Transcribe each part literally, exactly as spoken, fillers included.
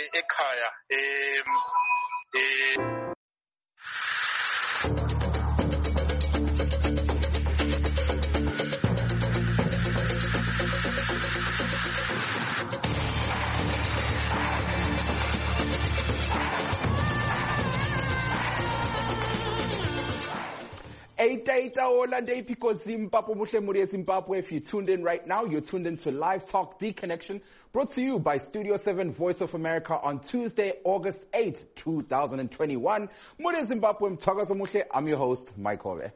ekhaya em eh Eight eight hola day because Zimbabwe muhle muri Zimbabwe. If you tuned in right now, you're tuned in to Live Talk The Connection, brought to you by Studio seven Voice of America on Tuesday, August eighth, two thousand twenty-one. Muri Zimbabwe mthakazo muhle. I'm your host, Mike Ove.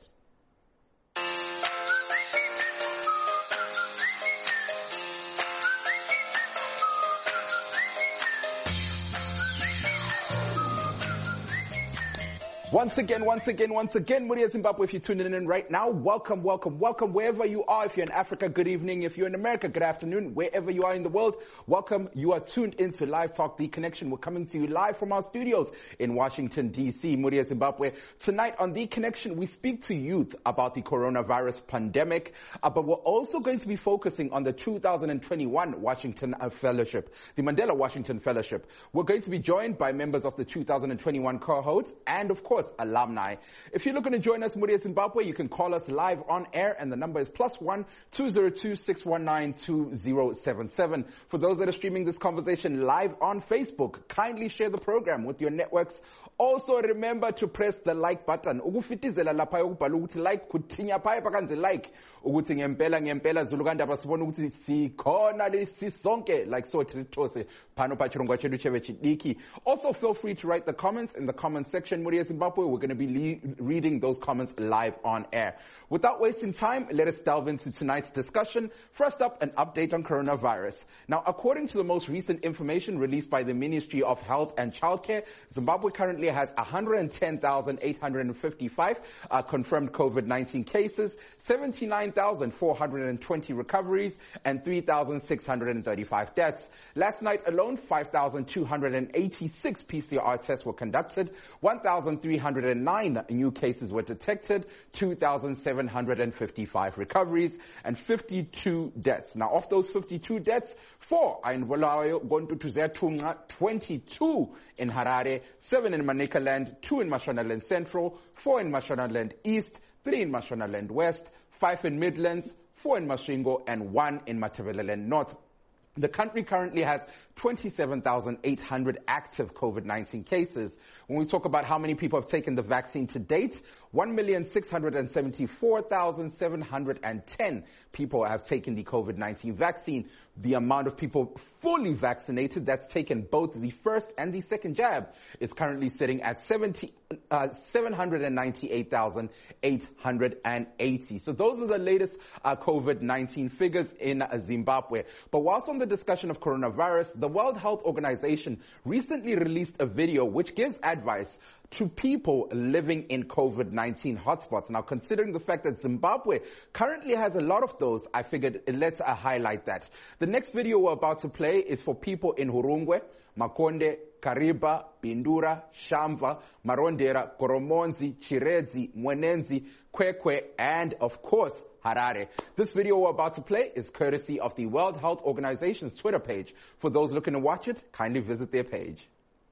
Once again, once again, once again, Muria Zimbabwe, if you're tuning in right now, welcome, welcome, welcome, wherever you are. If you're in Africa, good evening. If you're in America, good afternoon. Wherever you are in the world, welcome. You are tuned into Live Talk The Connection. We're coming to you live from our studios in Washington, D C, Muria Zimbabwe. Tonight on The Connection, we speak to youth about the coronavirus pandemic, uh, but we're also going to be focusing on the two thousand twenty-one Washington Fellowship, the Mandela Washington Fellowship. We're going to be joined by members of the two thousand twenty-one cohort and, of course, alumni. If you're looking to join us, Muria Zimbabwe, you can call us live on air, and the number is plus one two zero two six one nine two zero seven seven. For those that are streaming this conversation live on Facebook, kindly share the program with your networks. Also, remember to press the like button. Ukufitizela lapha ukubhala ukuthi like kuthinya phaya pakanze like ukuthi ngempela ngempela Zulukanda basibona ukuthi sikhona lesisonke like so trithose phano pachirongwa chedu cheve chidiki. Also, feel free to write the comments in the comment section, Muria Zimbabwe. We're going to be le- reading those comments live on air. Without wasting time, let us delve into tonight's discussion. First up, an update on coronavirus. Now, according to the most recent information released by the Ministry of Health and Childcare, Zimbabwe currently has one hundred ten thousand eight hundred fifty-five uh, confirmed COVID nineteen cases, seventy-nine thousand four hundred twenty recoveries, and three thousand six hundred thirty-five deaths. Last night alone, five thousand two hundred eighty-six P C R tests were conducted, one thousand three hundred nine new cases were detected, two thousand seven hundred fifty-five recoveries, and fifty-two deaths. Now, of those fifty-two deaths, four are in Bulawayo, Gontutuzetunga, twenty-two in Harare, seven in Manicaland, two in Mashonaland Central, four in Mashonaland East, three in Mashonaland West, five in Midlands, four in Masvingo, and one in Matabeleland North. The country currently has twenty-seven thousand eight hundred active COVID nineteen cases. When we talk about how many people have taken the vaccine to date, one million six hundred seventy-four thousand seven hundred ten people have taken the COVID nineteen vaccine. The amount of people fully vaccinated that's taken both the first and the second jab is currently sitting at seventy, uh, seven hundred ninety-eight thousand eight hundred eighty. So those are the latest uh, COVID nineteen figures in uh, Zimbabwe. But whilst on the discussion of coronavirus, the World Health Organization recently released a video which gives advice to people living in COVID nineteen hotspots. Now, considering the fact that Zimbabwe currently has a lot of those, I figured let's uh, highlight that. The next video we're about to play is for people in Hurungwe, Makonde, Kariba, Bindura, Shamva, Marondera, Koromonzi, Chiredzi, Mwenenzi, Kwekwe, and of course, Harare. This video we're about to play is courtesy of the World Health Organization's Twitter page. For those looking to watch it, kindly visit their page.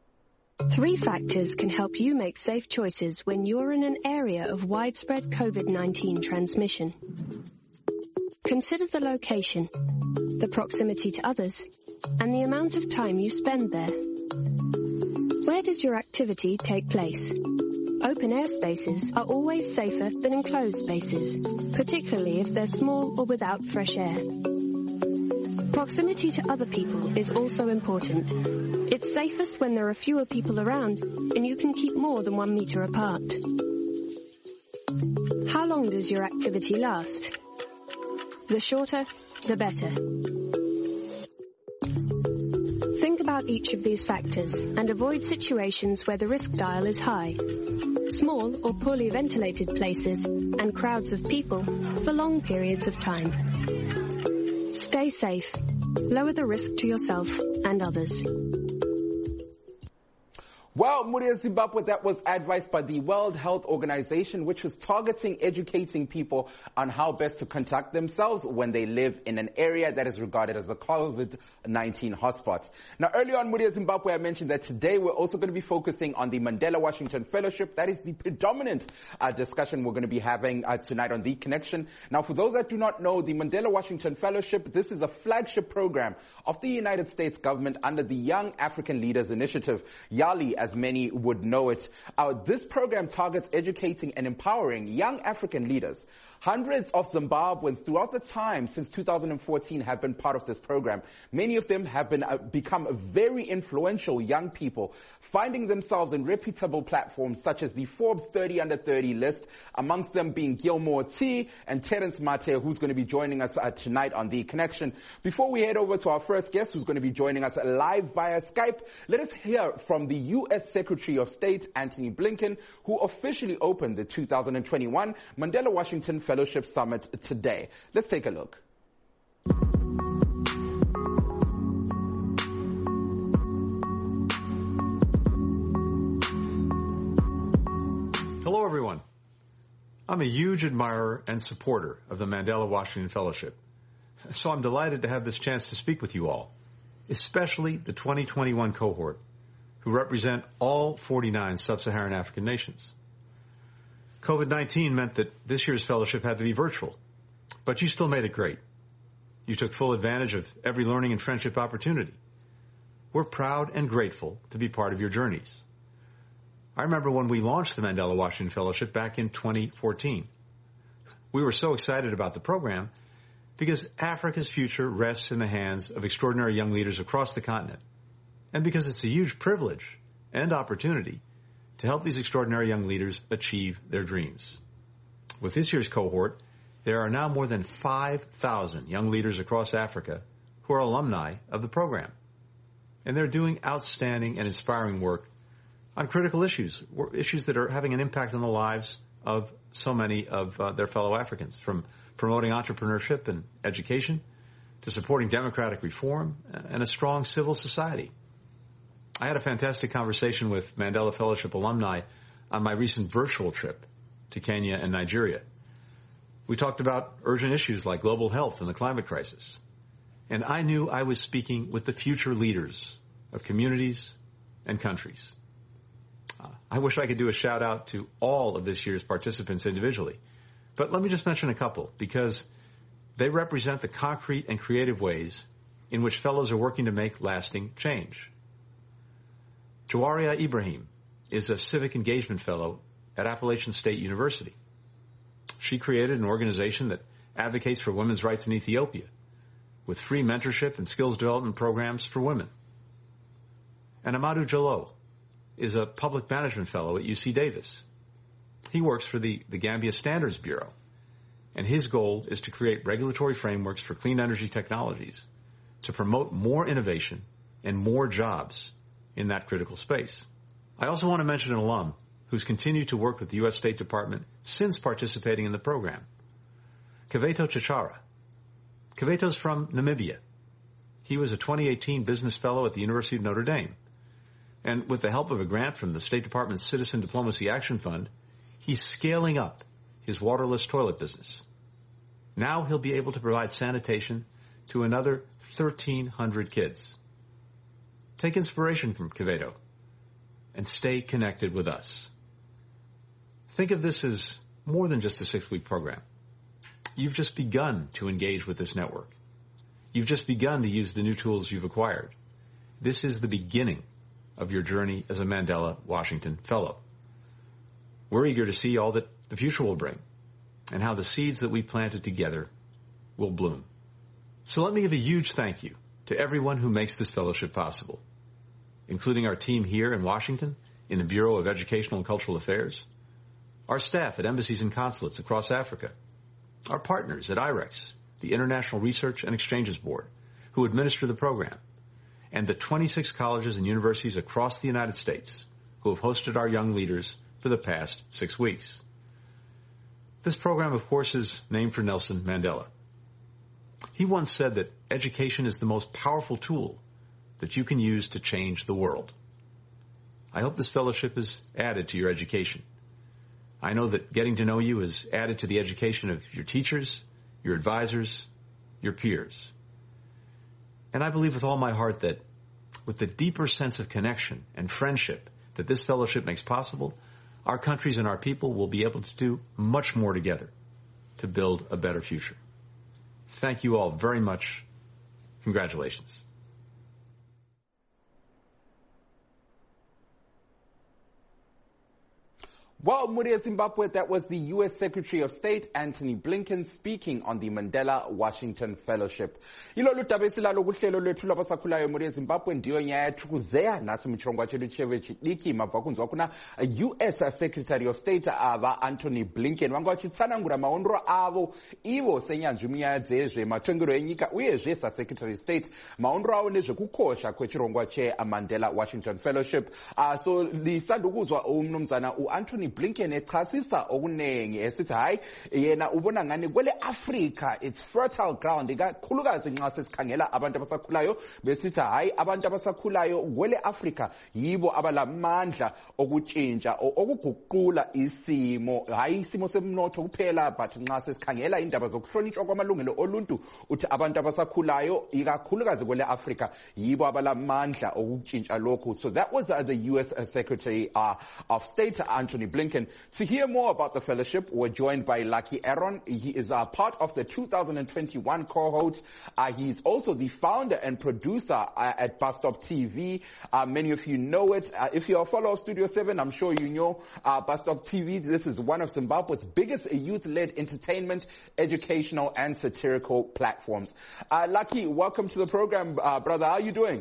Three factors can help you make safe choices when you're in an area of widespread COVID nineteen transmission. Consider the location, the proximity to others, and the amount of time you spend there. Where does your activity take place? Open air spaces are always safer than enclosed spaces, particularly if they're small or without fresh air. Proximity to other people is also important. It's safest when there are fewer people around and you can keep more than one meter apart. How long does your activity last? The shorter, the better. Think about each of these factors and avoid situations where the risk dial is high. Small or poorly ventilated places and crowds of people for long periods of time. Stay safe. Lower the risk to yourself and others. Well, Muria Zimbabwe, that was advice by the World Health Organization, which was targeting educating people on how best to conduct themselves when they live in an area that is regarded as a COVID nineteen hotspot. Now, earlier on Muria Zimbabwe, I mentioned that today we're also going to be focusing on the Mandela Washington Fellowship. That is the predominant uh, discussion we're going to be having uh, tonight on The Connection. Now, for those that do not know, the Mandela Washington Fellowship, this is a flagship program of the United States government under the Young African Leaders Initiative, YALI, as many would know it. Uh, this program targets educating and empowering young African leaders. Hundreds of Zimbabweans throughout the time since two thousand fourteen have been part of this program. Many of them have been uh, become very influential young people, finding themselves in reputable platforms such as the Forbes thirty under thirty list, amongst them being Gilmore T and Terence Mate, who's going to be joining us uh, tonight on The Connection. Before we head over to our first guest, who's going to be joining us live via Skype, let us hear from the U S Secretary of State, Antony Blinken, who officially opened the two thousand twenty-one Mandela Washington Fellowship Summit today. Let's take a look. Hello, everyone. I'm a huge admirer and supporter of the Mandela Washington Fellowship, so I'm delighted to have this chance to speak with you all, especially the twenty twenty-one cohort, who represent all forty-nine sub-Saharan African nations. COVID nineteen meant that this year's fellowship had to be virtual, but you still made it great. You took full advantage of every learning and friendship opportunity. We're proud and grateful to be part of your journeys. I remember when we launched the Mandela Washington Fellowship back in twenty fourteen. We were so excited about the program because Africa's future rests in the hands of extraordinary young leaders across the continent, and because it's a huge privilege and opportunity to help these extraordinary young leaders achieve their dreams. With this year's cohort, there are now more than five thousand young leaders across Africa who are alumni of the program. And they're doing outstanding and inspiring work on critical issues, issues that are having an impact on the lives of so many of uh, their fellow Africans, from promoting entrepreneurship and education to supporting democratic reform and a strong civil society. I had a fantastic conversation with Mandela Fellowship alumni on my recent virtual trip to Kenya and Nigeria. We talked about urgent issues like global health and the climate crisis. And I knew I was speaking with the future leaders of communities and countries. Uh, I wish I could do a shout out to all of this year's participants individually. But let me just mention a couple, because they represent the concrete and creative ways in which fellows are working to make lasting change. Jawaria Ibrahim is a civic engagement fellow at Appalachian State University. She created an organization that advocates for women's rights in Ethiopia, with free mentorship and skills development programs for women. And Amadou Jallo is a public management fellow at U C Davis. He works for the, the Gambia Standards Bureau, and his goal is to create regulatory frameworks for clean energy technologies to promote more innovation and more jobs in that critical space. I also want to mention an alum who's continued to work with the U S State Department since participating in the program, Kaveto Chichara. Kaveto's from Namibia. He was a twenty eighteen business fellow at the University of Notre Dame. And with the help of a grant from the State Department's Citizen Diplomacy Action Fund, he's scaling up his waterless toilet business. Now he'll be able to provide sanitation to another thirteen hundred kids. Take inspiration from Kaveto and stay connected with us. Think of this as more than just a six-week program. You've just begun to engage with this network. You've just begun to use the new tools you've acquired. This is the beginning of your journey as a Mandela Washington Fellow. We're eager to see all that the future will bring and how the seeds that we planted together will bloom. So let me give a huge thank you to everyone who makes this fellowship possible, including our team here in Washington in the Bureau of Educational and Cultural Affairs, our staff at embassies and consulates across Africa, our partners at I REX, the International Research and Exchanges Board, who administer the program, and the twenty-six colleges and universities across the United States who have hosted our young leaders for the past six weeks. This program, of course, is named for Nelson Mandela. He once said that education is the most powerful tool that you can use to change the world. I hope this fellowship is added to your education. I know that getting to know you is added to the education of your teachers, your advisors, your peers. And I believe with all my heart that with the deeper sense of connection and friendship that this fellowship makes possible, our countries and our people will be able to do much more together to build a better future. Thank you all very much. Congratulations. Well, Muria Zimbabwe, that was the U S Secretary of State, Antony Blinken, speaking on the Mandela Washington Fellowship. Ilolu tabesila lokuhlelo lwethu labasakhulayo Muria Zimbabwe ndiyo nyayathukuzeya nasi mchirongwa chedu chewe chidiki mabvakunzwa kuna U S Secretary of State ava Antony Blinken vanga vachitsanangura maondro avo ivo senyanzvi munyaya dzezve matongero enyika uyezve saSecretary of State maondro avo nezvekukosha kwechirongwa cheMandela Washington Fellowship. Uh, so lisandukuzwa umnumzana uAntony Blinken echasisa okunengi esithi hayi yena ubona ngani kwele Africa it's fertile ground ikakhulukazi nxa sesikhangela abantu abasakhulayo besithi hayi abantu abasakhulayo kwele Africa yibo abalamandla okutshintsha okuguqula isimo hayi isimo semnotho kuphela but nxa sesikhangela indaba zokuhlonitshwa kwamalungelo oluntu uthi abantu abasakhulayo ikakhulukazi kwele Africa yibo abalamandla okutshintsha lokhu. So that was uh, the U S Secretary uh, of State Antony Blinken. To hear more about the fellowship, we're joined by Lucky Aaron. He is a uh, part of the two thousand twenty-one cohort. Uh, he's also the founder and producer uh, at Bus Stop T V. Uh, many of you know it. Uh, if you're a follower of Studio seven, I'm sure you know uh, Bus Stop T V. This is one of Zimbabwe's biggest youth-led entertainment, educational, and satirical platforms. Uh, Lucky, welcome to the program, uh, brother. How are you doing?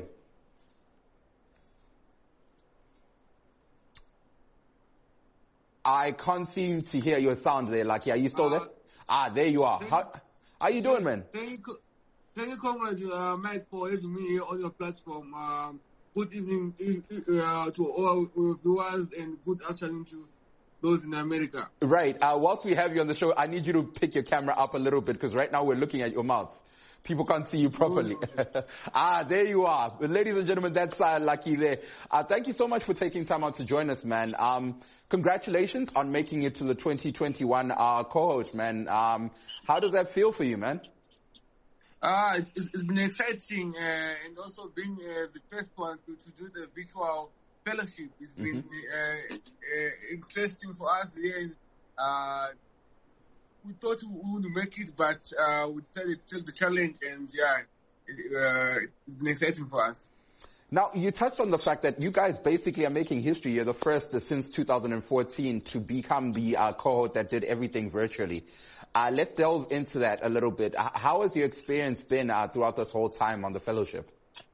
I can't seem to hear your sound there, Lucky. Are you still uh, there? Ah, there you are. How, how are you doing, man? Thank you, thank you, comrade uh, Mike, for having me here on your platform. Um, good evening uh, to all viewers and good afternoon to those in America. Right. Uh, whilst we have you on the show, I need you to pick your camera up a little bit because right now we're looking at your mouth. People can't see you properly. Ah, there you are. Ladies and gentlemen, that's uh, Lucky there. Uh, thank you so much for taking time out to join us, man. Um, congratulations on making it to the twenty twenty-one uh, cohort, man. Um, how does that feel for you, man? Uh, it's, it's been exciting uh, and also being uh, the first one to, to do the virtual fellowship. It's been mm-hmm. uh, uh, interesting for us here. Uh, We thought we wouldn't make it, but uh, we decided to take the challenge, and yeah, it, uh, it's been exciting for us. Now, you touched on the fact that you guys basically are making history. You're the first uh, since two thousand fourteen to become the uh, cohort that did everything virtually. Uh, let's delve into that a little bit. H- how has your experience been uh, throughout this whole time on the fellowship?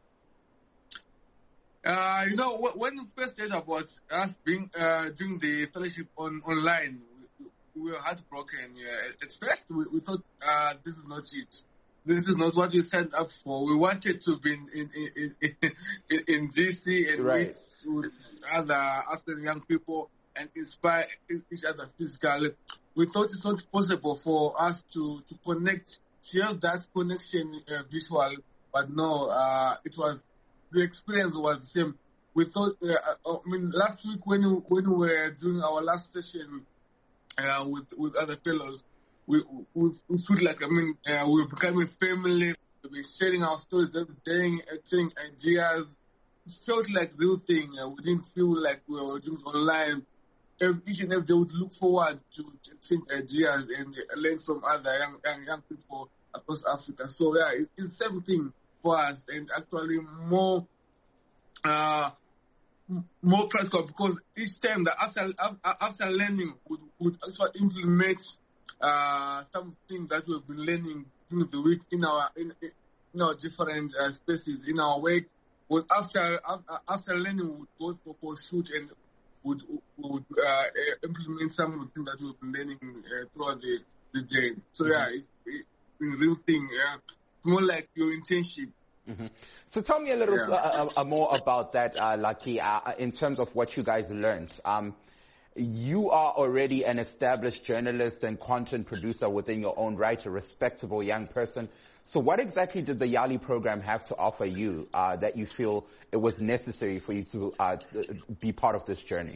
Uh, you know, when we first heard about us being uh, doing the fellowship on online, we were heartbroken. Yeah. At first, we, we thought uh, this is not it. This is not what we signed up for. We wanted to be in in in, in, in D C and right. meet with other African young people and inspire each other physically. We thought it's not possible for us to to connect, share that connection uh, visual, but no, uh, it was the experience was the same. We thought. Uh, I mean, last week when we, when we were doing our last session. Uh, with with other fellows, we we, we feel like I mean uh, we're becoming family. We're sharing our stories every day, sharing ideas. It felt like real thing. Uh, we didn't feel like we were doing online. Every, each and every day, we would look forward to exchange ideas and learn from other young young, young people across Africa. So yeah, it, it's the same thing for us, and actually more. Uh, more practical because each time that after after learning would, would actually implement uh, some things that we've been learning during the week in our in, in our different uh, spaces in our work. But after after learning, we would go for, for shoot and would would uh, implement some of the things that we've been learning uh, throughout the the day. So mm-hmm. yeah, it's, it's a real thing. Yeah, it's more like your internship. Mm-hmm. So tell me a little yeah. uh, uh, more about that, uh, Lucky, uh, in terms of what you guys learned. Um, you are already an established journalist and content producer within your own right, a respectable young person. So what exactly did the YALI program have to offer you uh, that you feel it was necessary for you to uh, be part of this journey?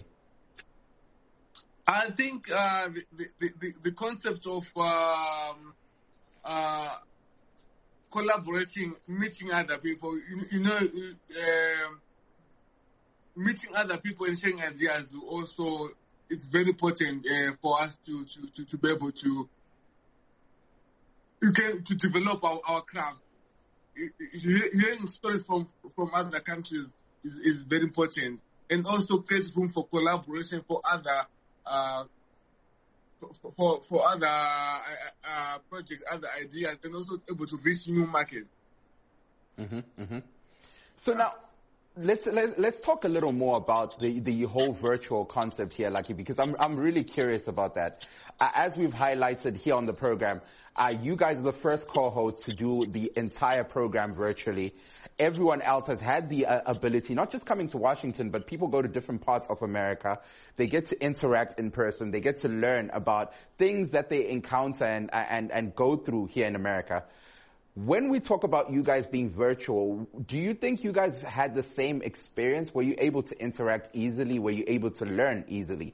I think uh, the, the, the, the concept of um, uh, collaborating, meeting other people, you, you know, uh, meeting other people and sharing ideas also, it's very important uh, for us to, to, to, to be able to you can, to develop our, our craft. Hearing stories from, from other countries is, is very important, and also creates room for collaboration for other uh, for, for, for other uh, uh, projects, other ideas, and also able to reach new markets. Mm-hmm, mm-hmm. So now, Let's let, let's talk a little more about the, the whole virtual concept here, Lucky, because I'm I'm really curious about that. Uh, as we've highlighted here on the program, uh, you guys are the first cohort to do the entire program virtually. Everyone else has had the uh, ability, not just coming to Washington, but people go to different parts of America. They get to interact in person. They get to learn about things that they encounter and and and go through here in America. When we talk about you guys being virtual, do you think you guys had the same experience? Were you able to interact easily? Were you able to learn easily?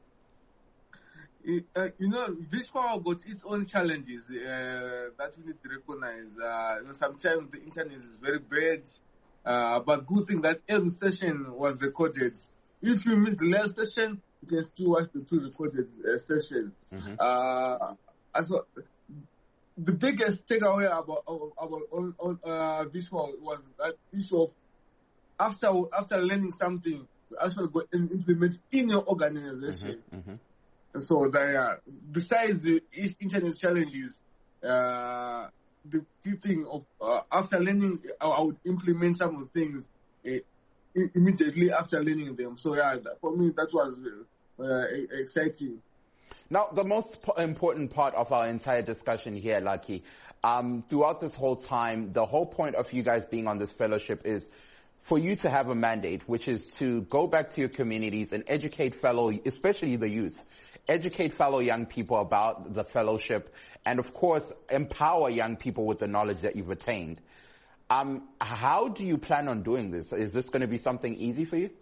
Uh, you know, visual got its own challenges uh, that we need to recognize. Uh, you know, sometimes the internet is very bad, uh, but good thing that every session was recorded. If you miss the last session, you can still watch the pre-recorded uh, session. Mm-hmm. Uh, as well, the biggest takeaway about about on, on, uh, visual was that issue of after after learning something, you actually go and implement in your organization. Mm-hmm, mm-hmm. And so, the, uh, besides the internet challenges, uh, the key thing of uh, after learning, I, I would implement some of the things uh, immediately after learning them. So, yeah, that, for me, that was uh, exciting. Now, the most important part of our entire discussion here, Lucky, um, throughout this whole time, the whole point of you guys being on this fellowship is for you to have a mandate, which is to go back to your communities and educate fellow, especially the youth, educate fellow young people about the fellowship, and of course, empower young people with the knowledge that you've attained. Um, how do you plan on doing this? Is this going to be something easy for you?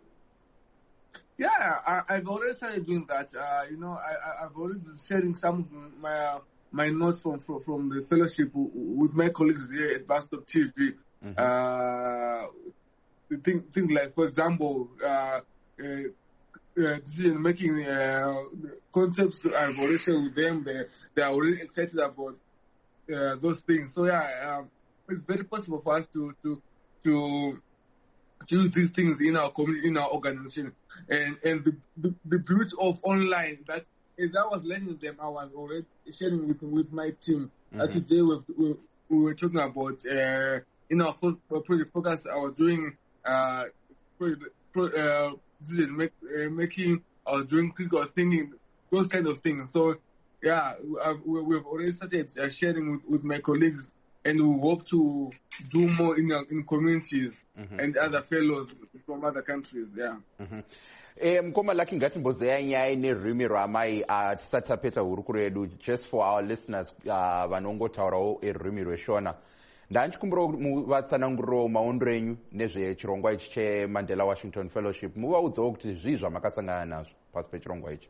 Yeah, I, I've already started doing that. Uh, you know, I, I've already been sharing some of my uh, my notes from, from from the fellowship with my colleagues here at Bus Stop T V. Mm-hmm. Uh, the thing, things like, for example, uh, uh, uh, decision making uh, concepts I've already shared with them. They they are already excited about uh, those things. So yeah, um, it's very possible for us to to to. use these things in our community, in our organization, and and the, the, the beauty of online, that as I was learning them, I was already sharing with with my team. Mm-hmm. Uh, today we, we, we were talking about uh, in our first project focus, I was doing uh, project, pro, uh, decision make, uh, making, I was doing critical thinking, those kind of things. So yeah, we, we've already started uh, sharing with, with my colleagues. And we hope to do more in, in communities mm-hmm. and other fellows from other countries, yeah. Mm-hmm. Eh, mkoma laki ngati mbozeya nyaya nerurimi rwamai tisatapeta hurukuro yedu, just for our listeners vanongotaurawo erurimi rweshona. Ndanchikumbira muvatsananguriro maondero enyu nezvechirongwa ichi cheMandela Washington Fellowship. Muvaudzawo kuti zvii zvamakasangana nazvo pasi pechirongwa ichi.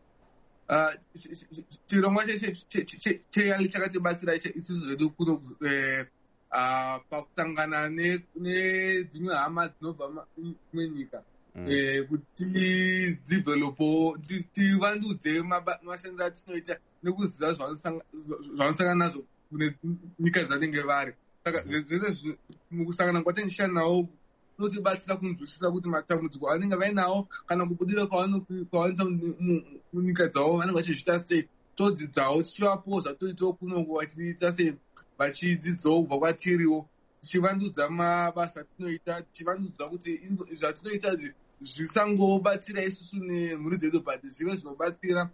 chirongwa cheyali chakatibatsira isusu zvedu kuno pakusangana nedzimwe hama dzinobva kumwe nyika kuti developo tivandudze mashandiro atinoita nekuziva zvavanosangana nazvo kune nyika dzanenge vari. Saka zvese mukusangana kwatinishana nawo kunotibatsira kunzwisisa kuti matambudziko avanenge vainawo kana kubudira kwavanoita munyika dzavo vanenge vachizviita sei, todzidzawo tichivapowo zvatoitawo kunongo vachiita sei, vachidzidzawo kubva kwatiriwo, tichivandudza mabasa atinoita, tichivandudza kuti zvatinoita zvisangobatsira isusu nemhuri dzedu but zvive zvinobatsira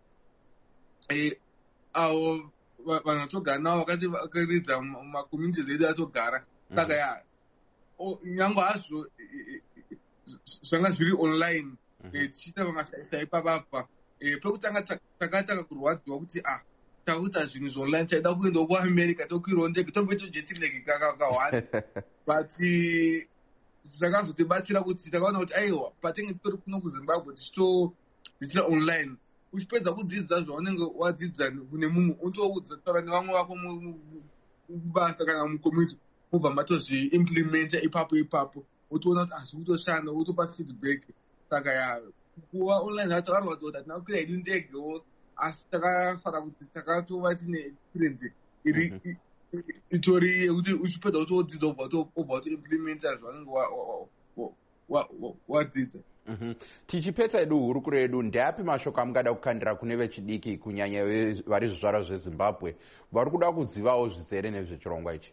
avo vanhu vatogara navo vakati vakaridza makomuniti edu atogara. Saka ya nyangwe hazvo zvanga zviri online tichiita pamasaisa ipapapa eh pekutanga takataka kurwadziwa kuti ah takuita zvinhu zveonline taida kuenda kuamerica tokwirawo ndege tobve tojetilege kakawanda but zvakazotibatsira kuti takaona kuti aiwa patinge titori kuno kuzimbabwe tichitodzidzira online uchipedza kudzidza zvaunenge wadzidza kune mumwe unototaura nevamwe vako mubasa kana mucommunity mubva matozviimplementa ipapo ipapo utoona kuti hazviri kutoshanda utopa feedback saka ya kuva online zvatakarwadza kuti hatina kukwira hedu ndegewo asi takafara kuti takatova tine experience iri itori yekuti uchipedza utodzidza obva utoimplementa zvaunenge wadzidza. Tichipedza edu hurukuro yedu, ndeapi mashoko amungada kukandira kune vechidiki kunyanya vari zvizvarwa zveZimbabwe vari kuda kuzivawo zvizere nezvechirongwa ichi?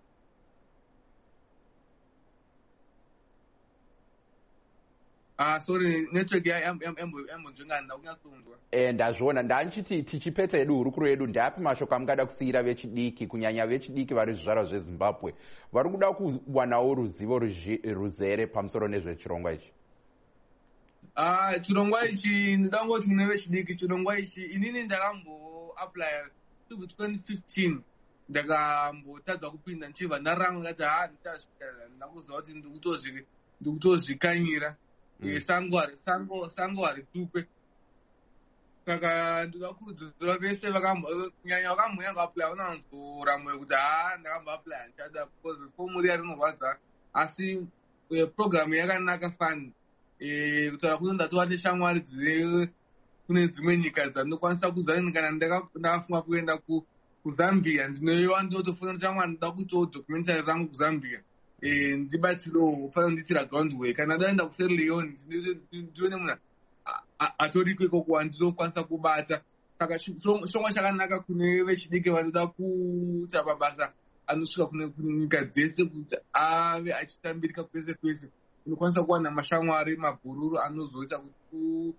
Ah, sorry, network yambonzvengana kunyatsonzwa. Eh, ndazviona ndanchiti tichipedza edu hurukuro yedu, ndeapi mashoko amungada kusiyira vechidiki kunyanya vechidiki vari zvizvarwa zveZimbabwe vari kuda kuwanawo ruzivo ruzere pamusoro nezvechirongwa ichi? Ah, chirongwa ichi ndangoti mune vechidiki, chirongwa ichi inini ndakamboapply twenty fifteen ndakambotadza kupinda nchibva ndaranga kuti ha ndichasvika ndakuziva kuti ndikutozvikanyira sango sango haritupe saka ndikakurudzira vese kunyanya vakamboya ngaapply unanzoramwe kuti ha ndakamboapply ndichada because fomu riya rinorwadza asi program yakanaka fani kutaura kuti ndatova neshamwari dzine kune dzimwe nyika dzandinokwanisa kuzana kana ndakafunga kuenda kuzambia ndinoiwa ndotofuna shamwari ndoda kuitawo documentary rangu kuzambia ndibatsirewo fanira kundiitira ground work kana ndaenda kusierra leone ndione munhu atoriko ikoko wandinokwanisa kubata saka chirongwa chakanaka kune vechidiki vanoda kuita mabasa anosvika kune nyika dzese kuti ave achitambirika kwese kwese unokwanisa kuwana mashamwari mabhururu anozoita kuti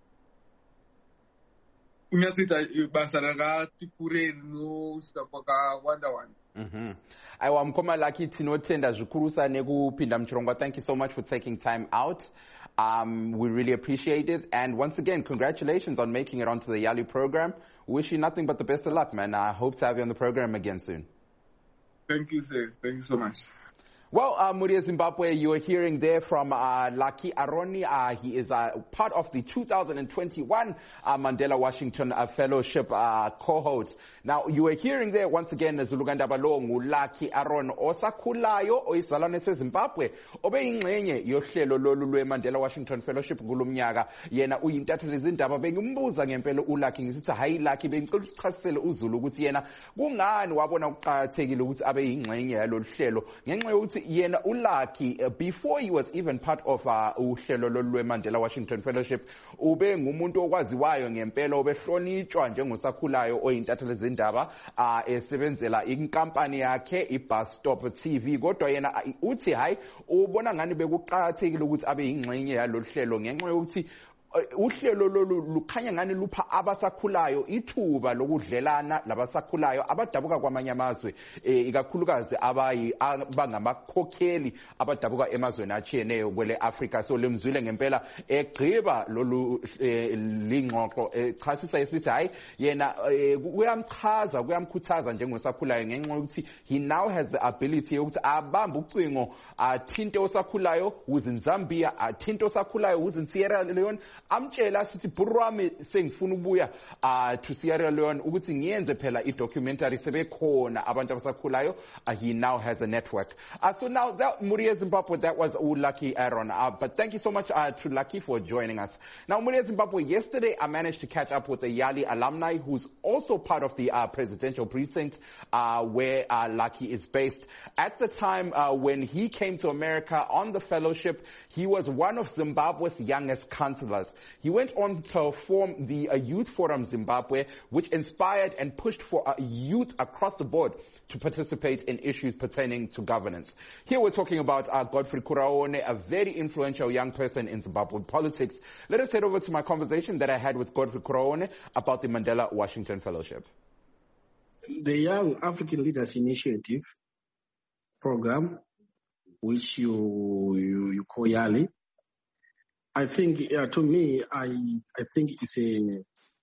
unyatsoita basa rakati kure rinosvika kwakawanda wanda. Mm-hmm. Aiwa mukoma Lucky, tinotenda zvikurusa nekupinda muchirongwa. Thank you so much for taking time out. Um, we really appreciate it. And once again, congratulations on making it onto the Yali program. Wish you nothing but the best of luck, man. I hope to have you on the program again soon. Thank you, sir. Thank you so much. Well, uh, Muria Zimbabwe, you are hearing there from uh, Lucky Aroni. Uh, he is uh, part of the two thousand twenty-one uh, Mandela Washington uh, Fellowship uh, cohort. Now, you are hearing there once again Zuluganda Balongu, Lucky Aron, Osakulayo, Oisalane Zimbabwe, Obe ingxenye yohlelo lolu lwe Mandela Washington Fellowship kulumnyaka. Yena uyintatheli izindaba bengimbuza ngempela uLucky ngisithi hayi Lucky bengicela usichasisele uZulu ukuthi yena kungani wabona ukuqhakathekile ukuthi abe ingxenye yalolu hlelo ngenxa yokuthi yena uLucky uh, before he was even part of uh, uhlelo lolu Mandela Washington Fellowship ube ngumuntu okwaziwayo ngempela obehlonitshwa njengosakhulayo oyintatheli izindaba uh, esebenzela inkampani yakhe iBus Stop T V kodwa yena uh, uthi hayi ubona ngani bekuqhakathekile ukuthi abe ingxenye yalolu hlelo ngenxa yokuthi uhlelo lolu lukhanya ngani lupha abasakhulayo ithuba lokudlelana labasakhulayo abadabuka kwamanye amazwe ikakhulukazi abayi bangamakhokheli abadabuka emazweni achiyeneyo kwele Africa. So lemzwile ngempela egqiba lolu lingxoxo echasisa esithi hayi yena kuyamchaza kuyamkhuthaza njengosakhulayo ngenxa yokuthi he now has the ability yokuthi abambe ucingo athinte osakhulayo who's in Zambia, athinte osakhulayo who's in Sierra Leone, amtshela sithi burwami sengifuna ukubuya uh, to Sierra Leone ukuthi ngiyenze phela i-documentary sebekhona abantu abasakhulayo. Uh, he now has a network. Uh, so now that Muria Zimbabwe, that was Lucky Aaron. Uh, but thank you so much uh, to Lucky for joining us. Now Muria Zimbabwe, yesterday I managed to catch up with the Yali alumni who's also part of the uh, presidential precinct uh, where uh, Lucky is based. At the time uh, when he came to America on the fellowship, he was one of Zimbabwe's youngest councillors. He went on to form the uh, Youth Forum Zimbabwe, which inspired and pushed for uh, youth across the board to participate in issues pertaining to governance. Here we're talking about uh, Godfrey Kuraone, a very influential young person in Zimbabwean politics. Let us head over to my conversation that I had with Godfrey Kuraone about the Mandela Washington Fellowship. The Young African Leaders Initiative program, which you, you, you call Yali, I think, uh, to me, I I think it's a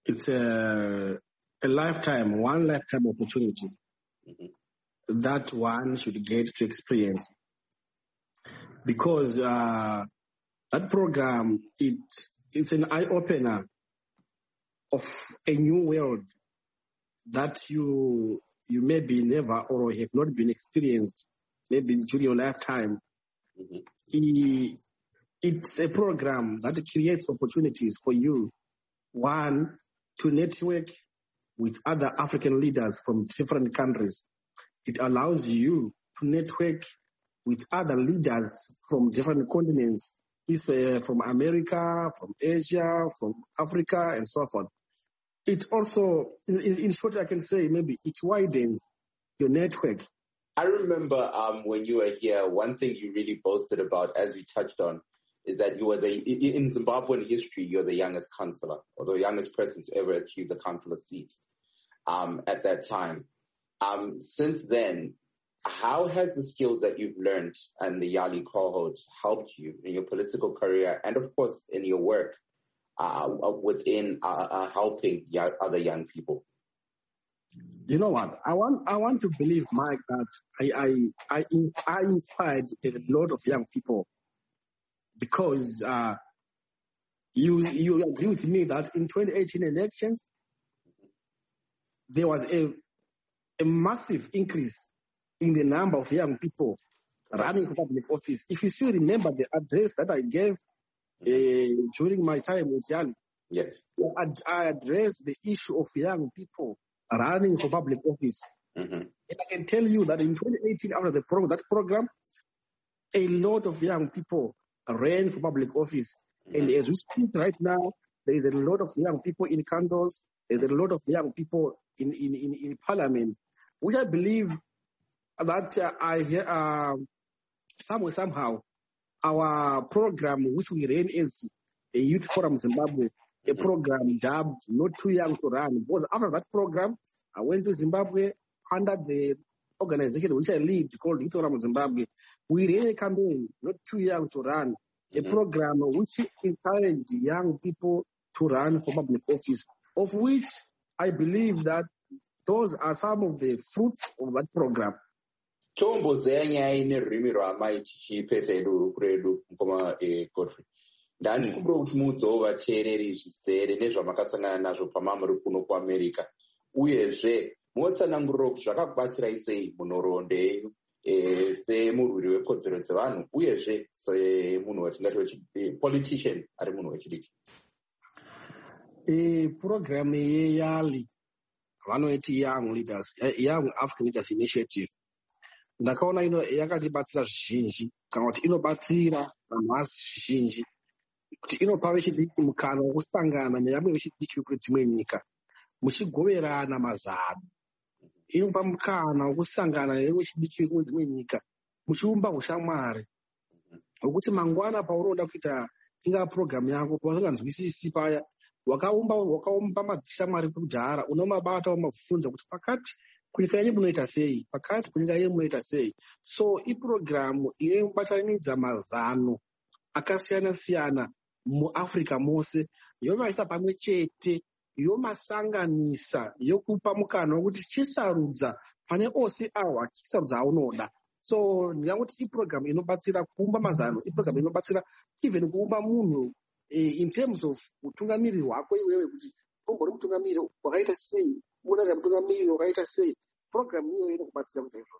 it's a, a lifetime, one lifetime opportunity mm-hmm. that one should get to experience. Because uh, that program, it it's an eye-opener of a new world that you you maybe never or have not been experienced, maybe during your lifetime. Mm-hmm. It, it's a program that creates opportunities for you, one, to network with other African leaders from different countries. It allows you to network with other leaders from different continents, from America, from Asia, from Africa, and so forth. It also, in, in short, I can say maybe it widens your network. I remember um, when you were here, one thing you really boasted about, as we touched on, is that you were the, in Zimbabwean history, you're the youngest councillor, or the youngest person to ever achieve the councillor seat um, at that time. Um, since then, how has the skills that you've learned and the Yali cohort helped you in your political career and, of course, in your work uh, within uh, uh, helping y- other young people? You know what? I want I want to believe, Mike, that I I I, in, I inspired a lot of young people because uh, you you agree with me that in twenty eighteen elections there was a a massive increase in the number of young people running for public office. If you still remember the address that I gave uh, during my time with Yali, yes, I, I addressed the issue of young people running for public office. Mm-hmm. And I can tell you that in twenty eighteen, after the pro- that program, a lot of young people ran for public office. Mm-hmm. And as we speak right now, there is a lot of young people in councils, there's a lot of young people in, in, in, in parliament, which I believe that uh, I hear uh, somewhere, somehow, our program, which we ran as a Youth Forum Zimbabwe, a program dubbed Not Too Young to Run. Because after that program, I went to Zimbabwe under the organization which I lead called Youth Forum Zimbabwe. We ran a campaign, Not Too Young to Run, a mm-hmm. program which encouraged young people to run for public office, of which I believe that those are some of the fruits of that program. Tombozeya nyaya nerurimi rwamai tichipeta edu kuredu mukoma Godfrey. Ndandikumbira kuti muudzewo vateereri zvizere nezvamakasangana nazvo pamamuri kuno kuAmerica. Uyezve motsanangurira kuti zvakakubatsirai sei munhoroondo yenyu semurwiri wekodzero dzevanhu uyezve semunhu watingati politician ari munhu wechidiki. Program yeYali vanoiti Young Leaders, Young African Leaders Initiative. Ndakaona ino yakatibatsira zvizhinji kana kuti inobatsira vanhu vazhinji kuti inopa vechidiki mukana wokusangana nevamwe vechidiki vekudzimwe nyika muchigoverana mazano. Inopa mukana wokusangana nevechidiki vekudzimwe nyika muchiumba ushamwari hwekuti mangwana paunoda kuita ingaa programu yako pausinganzwisisi paya wakaumba wakaumba madzishamwari kudhara unomabata wamafunza kuti pakati kunyika yenyu munoita sei, pakati kunyika yenyu munoita sei. So iprogramu inobatanidza mazano akasiyana siyana muAfrica mose, yomaisa pamwe chete, yomasanganisa, yokupa mukana wekuti chisarudza pane ose awo achisarudza aunoda. So ndingati iprogramu inobatsira kuumba mazano, iprogramu inobatsira even kuumba munhu eh, in terms of utungamiri hwako iwewe kuti umbori mutungamiri wakaita sei, unada mutungamiri wakaita sei. Program hiyo inokubatsira kuti izvo.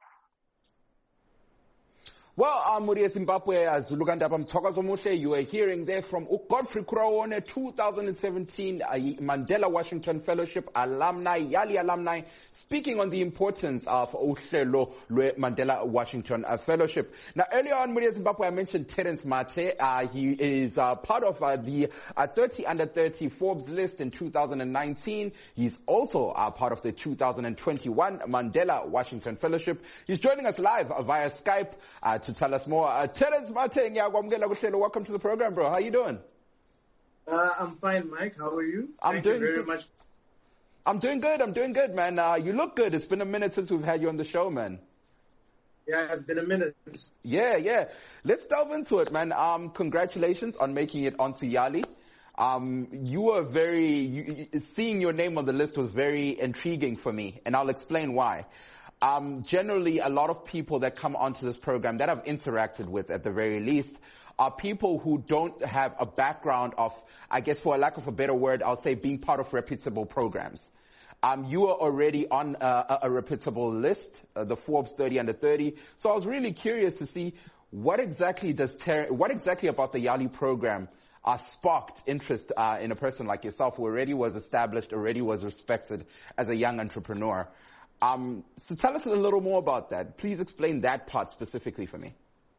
Well, uh, Muria Zimbabwe, as Luganda Mthokozomuhle, you are hearing there from Godfrey Kuraone, two thousand seventeen uh, Mandela Washington Fellowship alumni, Yali alumni, speaking on the importance of Uhlelo Lwe Mandela Washington uh, Fellowship. Now, earlier on, Muria Zimbabwe, I mentioned Terence Mate. Uh, he is uh, part of uh, the uh, thirty under thirty Forbes list in two thousand nineteen. He's also uh, part of the two thousand twenty-one Mandela Washington Fellowship. He's joining us live uh, via Skype uh, to tell us more. Uh, Terence Mate, welcome to the program, bro. How you doing? Uh, I'm fine, Mike. How are you? I'm Thank doing you very good. much. I'm doing good. I'm doing good, man. Uh, you look good. It's been a minute since we've had you on the show, man. Yeah, it's been a minute. Yeah, yeah. Let's delve into it, man. Um, congratulations on making it onto Yali. Um, you were very, you, you, seeing your name on the list was very intriguing for me, and I'll explain why. Um, generally, a lot of people that come onto this program that I've interacted with at the very least are people who don't have a background of, I guess for a lack of a better word, I'll say being part of reputable programs. Um, you are already on a, a reputable list, uh, the Forbes thirty under thirty. So I was really curious to see what exactly does ter- what exactly about the YALI program uh, sparked interest uh, in a person like yourself who already was established, already was respected as a young entrepreneur. Um, so tell us a little more about that. Please explain that part specifically for me.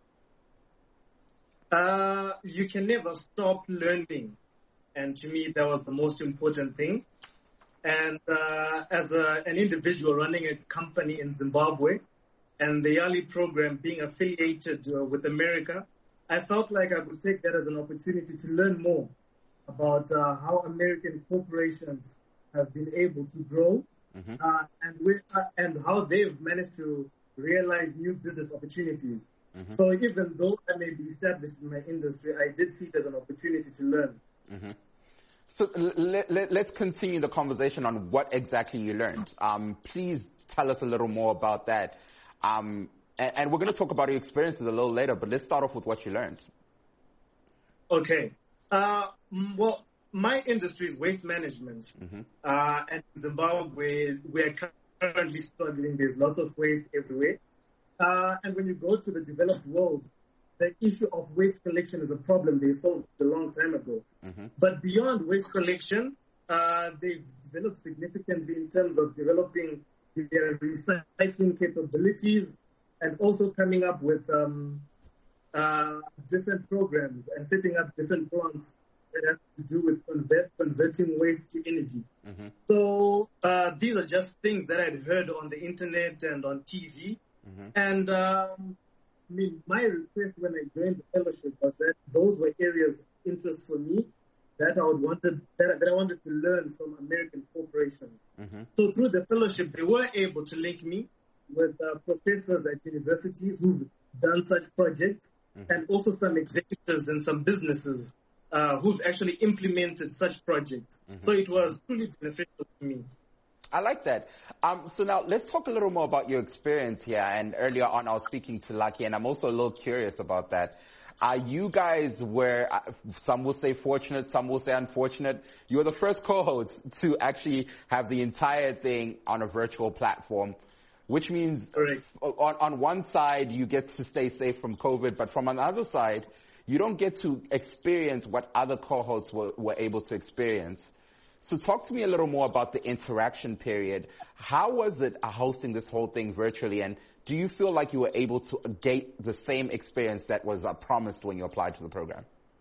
Uh, you can never stop learning. And to me, that was the most important thing. And uh, as a, an individual running a company in Zimbabwe and the YALI program being affiliated uh, with America, I felt like I could take that as an opportunity to learn more about uh, how American corporations have been able to grow mm-hmm. uh, and, with, uh, and how they've managed to realize new business opportunities. Mm-hmm. So even though I may be established in my industry, I did see it as an opportunity to learn. Mm-hmm. So let, let, let's continue the conversation on what exactly you learned. Um, please tell us a little more about that. Um, and, and we're going to talk about your experiences a little later, but let's start off with what you learned. Okay. Uh, well, my industry is waste management. Mm-hmm. Uh, and in Zimbabwe, we're currently struggling. There's lots of waste everywhere. Uh, and when you go to the developed world, the issue of waste collection is a problem they solved a long time ago. Mm-hmm. But beyond waste collection, uh, they've developed significantly in terms of developing their recycling capabilities and also coming up with um, uh, different programs and setting up different plants that have to do with convert, converting waste to energy. Mm-hmm. So uh, these are just things that I'd heard on the internet and on T V. Mm-hmm. And um, I mean, my request when I joined the fellowship was that those were areas of interest for me that I would wanted that, that I wanted to learn from American corporations. Mm-hmm. So through the fellowship, they were able to link me with uh, professors at universities who've done such projects, mm-hmm. and also some executives and some businesses uh, who've actually implemented such projects. Mm-hmm. So it was truly beneficial to me. I like that. Um, so now let's talk a little more about your experience here. And earlier on, I was speaking to Lucky, and I'm also a little curious about that. Uh, you guys were, uh, some will say fortunate, some will say unfortunate. You were the first co-hosts to actually have the entire thing on a virtual platform, which means on, on one side, you get to stay safe from COVID, but from another side, you don't get to experience what other co-hosts were, were able to experience. So talk to me a little more about the interaction period. How was it hosting this whole thing virtually, and do you feel like you were able to get the same experience that was uh, promised when you applied to the program?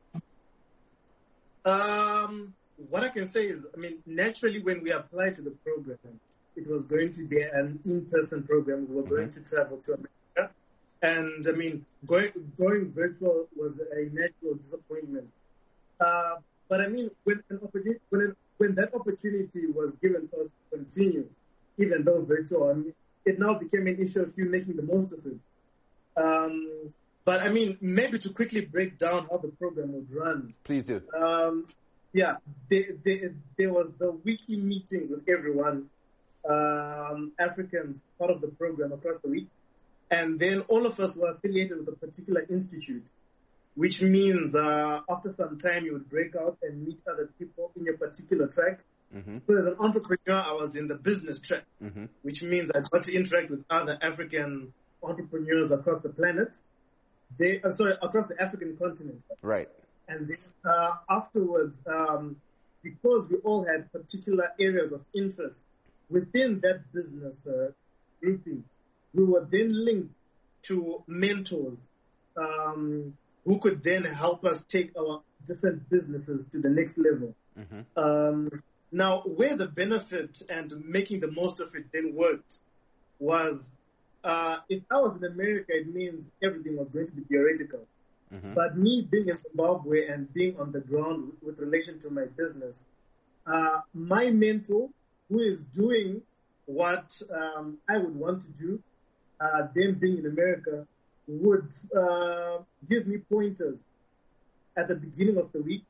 Um, what I can say is, I mean, naturally when we applied to the program, it was going to be an in-person program. We were mm-hmm. going to travel to America. And, I mean, going, going virtual was a natural disappointment. Uh, but, I mean, when an opportunity, when an When that opportunity was given for us to continue, even though virtual, I mean, it now became an issue of you making the most of it. Um, but I mean, maybe to quickly break down how the program would run. Please do. Um, yeah, they, they, there was the weekly meetings with everyone, um, Africans, part of the program across the week. And then all of us were affiliated with a particular institute, which means uh, after some time you would break out and meet other people in your particular track. Mm-hmm. So as an entrepreneur, I was in the business track, mm-hmm. which means I got to interact with other African entrepreneurs across the planet. They, uh, sorry, across the African continent. Right. And then uh, afterwards, um, because we all had particular areas of interest within that business uh, grouping, we were then linked to mentors, um, who could then help us take our different businesses to the next level. Mm-hmm. Um, now, where the benefit and making the most of it then worked was, uh, if I was in America, it means everything was going to be theoretical. Mm-hmm. But me being in Zimbabwe and being on the ground with, with relation to my business, uh, my mentor, who is doing what um, I would want to do, uh, them being in America, would uh, give me pointers at the beginning of the week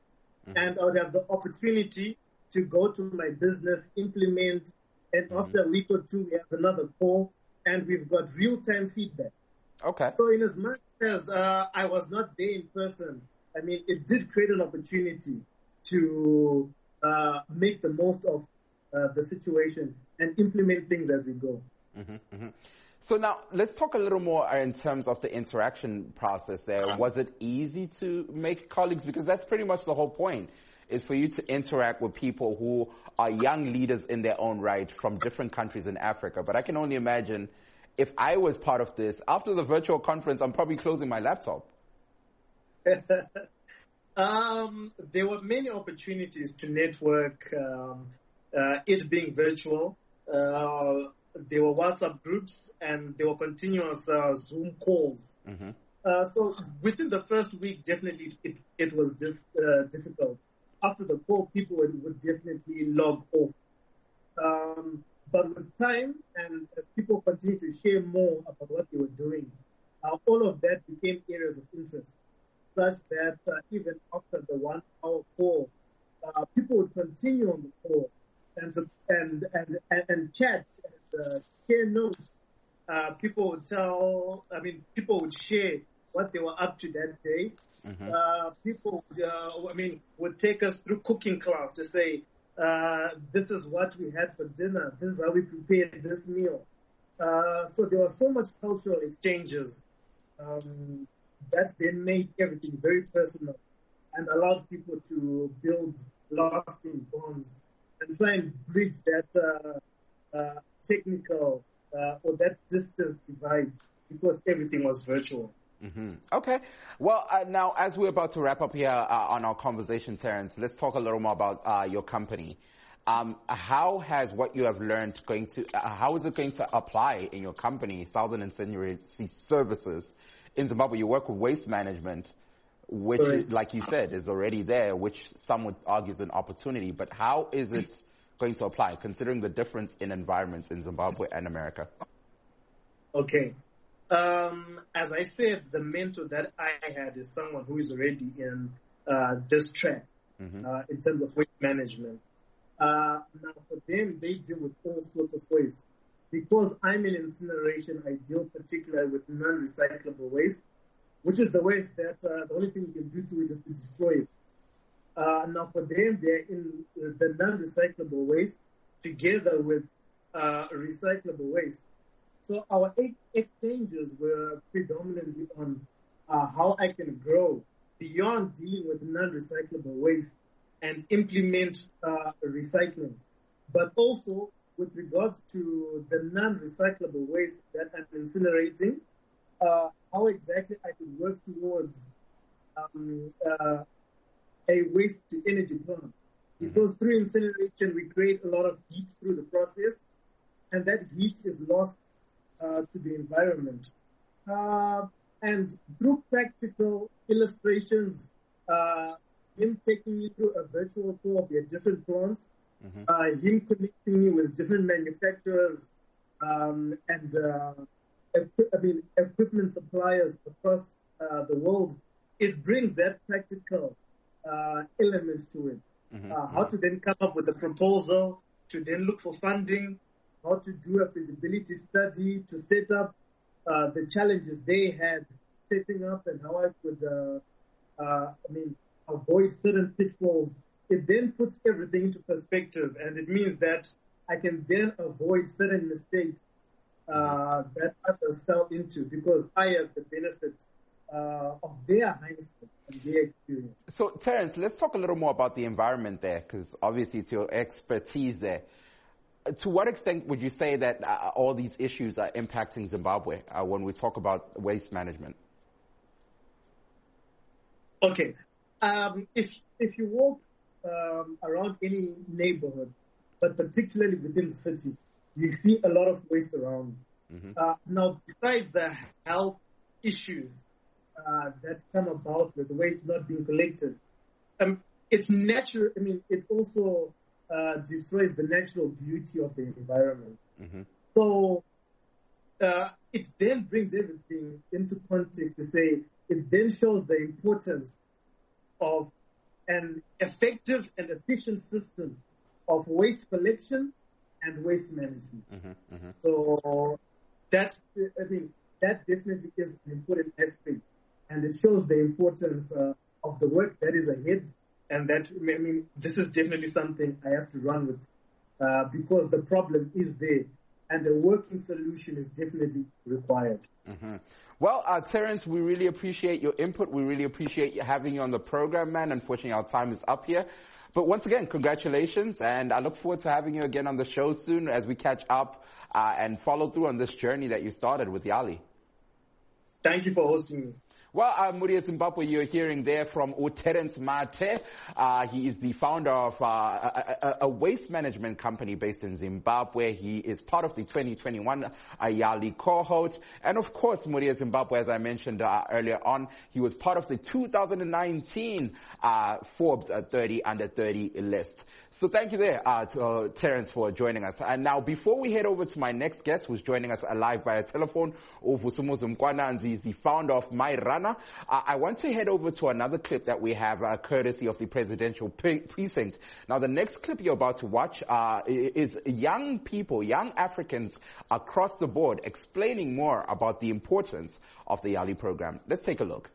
mm-hmm. and I would have the opportunity to go to my business, implement, and mm-hmm. after a week or two, we have another call, and we've got real-time feedback. Okay. So in as much as uh, I was not there in person, I mean, it did create an opportunity to uh, make the most of uh, the situation and implement things as we go. Mm-hmm, mm-hmm. So now let's talk a little more in terms of the interaction process there. Was it easy to make colleagues? Because that's pretty much the whole point, is for you to interact with people who are young leaders in their own right from different countries in Africa. But I can only imagine if I was part of this, after the virtual conference, I'm probably closing my laptop. um, there were many opportunities to network, um, uh, it being virtual. Uh, There were WhatsApp groups and there were continuous uh, Zoom calls. Mm-hmm. Uh, so within the first week, definitely it, it was dif- uh, difficult. After the call, people would, would definitely log off. Um, but with time and as people continued to share more about what they were doing, uh, all of that became areas of interest, such that uh, even after the one-hour call, uh, people would continue on the call and to, and, and and and chat and uh, share notes. Uh, people would tell, I mean, people would share what they were up to that day. Mm-hmm. Uh, people, would, uh, I mean, would take us through cooking class to say, uh, this is what we had for dinner. This is how we prepared this meal. Uh, so there was so much cultural exchanges um, that then made everything very personal and allowed people to build lasting bonds and try and bridge that uh, uh, technical uh, or that distance divide because everything was virtual. Mm-hmm. Okay. Well, uh, now as we're about to wrap up here uh, on our conversation, Terence, let's talk a little more about uh, your company. Um, how has what you have learned going to, uh, how is it going to apply in your company, Southern Incineracy Services in Zimbabwe? You work with waste management, which, is, like you said, is already there, which some would argue is an opportunity. But how is it going to apply, considering the difference in environments in Zimbabwe and America? Okay. Um, as I said, the mentor that I had is someone who is already in uh, this track mm-hmm. uh, in terms of waste management. Uh, now, for them, they deal with all sorts of waste. Because I'm in incineration, I deal particularly with non-recyclable waste, which is the waste that uh, the only thing you can do to it is to destroy it. Uh, now, for them, they're in uh, the non-recyclable waste together with uh, recyclable waste. So our exchanges were predominantly on uh, how I can grow beyond dealing with non-recyclable waste and implement uh, recycling, but also with regards to the non-recyclable waste that I'm incinerating, uh, how exactly I could work towards um, uh, a waste-to-energy plant. Because through incineration, we create a lot of heat through the process, and that heat is lost uh, to the environment. Uh, and through practical illustrations, uh, him taking me through a virtual tour of their different plants, mm-hmm. uh, him connecting me with different manufacturers um, and uh, equi- I mean equipment suppliers across uh, the world, it brings that practical uh, element to it. Mm-hmm. Uh, how to then come up with a proposal, to then look for funding, how to do a feasibility study, to set up uh, the challenges they had setting up and how I could, uh, uh, I mean, avoid certain pitfalls. It then puts everything into perspective, and it means that I can then avoid certain mistakes uh, that others fell into because I have the benefit uh, of their hindsight and their experience. So, Terence, let's talk a little more about the environment there, because obviously it's your expertise there. To what extent would you say that uh, all these issues are impacting Zimbabwe uh, when we talk about waste management? Okay. Um, if if you walk um, around any neighborhood, but particularly within the city, you see a lot of waste around. Mm-hmm. Uh, now, besides the health issues uh, that come about with waste not being collected, um, it's natural. I mean, it also uh, destroys the natural beauty of the environment. Mm-hmm. So uh, it then brings everything into context to say it then shows the importance of an effective and efficient system of waste collection and waste management. Mm-hmm, mm-hmm. So that's, I mean, that definitely is an important aspect, and it shows the importance uh, of the work that is ahead. And that, I mean, this is definitely something I have to run with uh, because the problem is there, and a working solution is definitely required. Mm-hmm. Well, uh, Terence, we really appreciate your input. We really appreciate you having you on the program, man. Unfortunately, our time is up here. But once again, congratulations, and I look forward to having you again on the show soon as we catch up uh, and follow through on this journey that you started with Yali. Thank you for hosting me. Well, uh, Muria Zimbabwe, you're hearing there from Terence Mathe. Uh, he is the founder of uh, a, a waste management company based in Zimbabwe. He is part of the twenty twenty-one Yali cohort. And of course, Muria Zimbabwe, as I mentioned uh, earlier on, he was part of the two thousand nineteen uh, Forbes uh, thirty under thirty list. So thank you there, uh, to uh, Terence, for joining us. And now, before we head over to my next guest, who's joining us live via telephone, Uvusumuzu Mkwananzi is the founder of MyRunner. Uh, I want to head over to another clip that we have, uh, courtesy of the presidential pre- precinct. Now, the next clip you're about to watch uh, is young people, young Africans across the board explaining more about the importance of the Yali program. Let's take a look.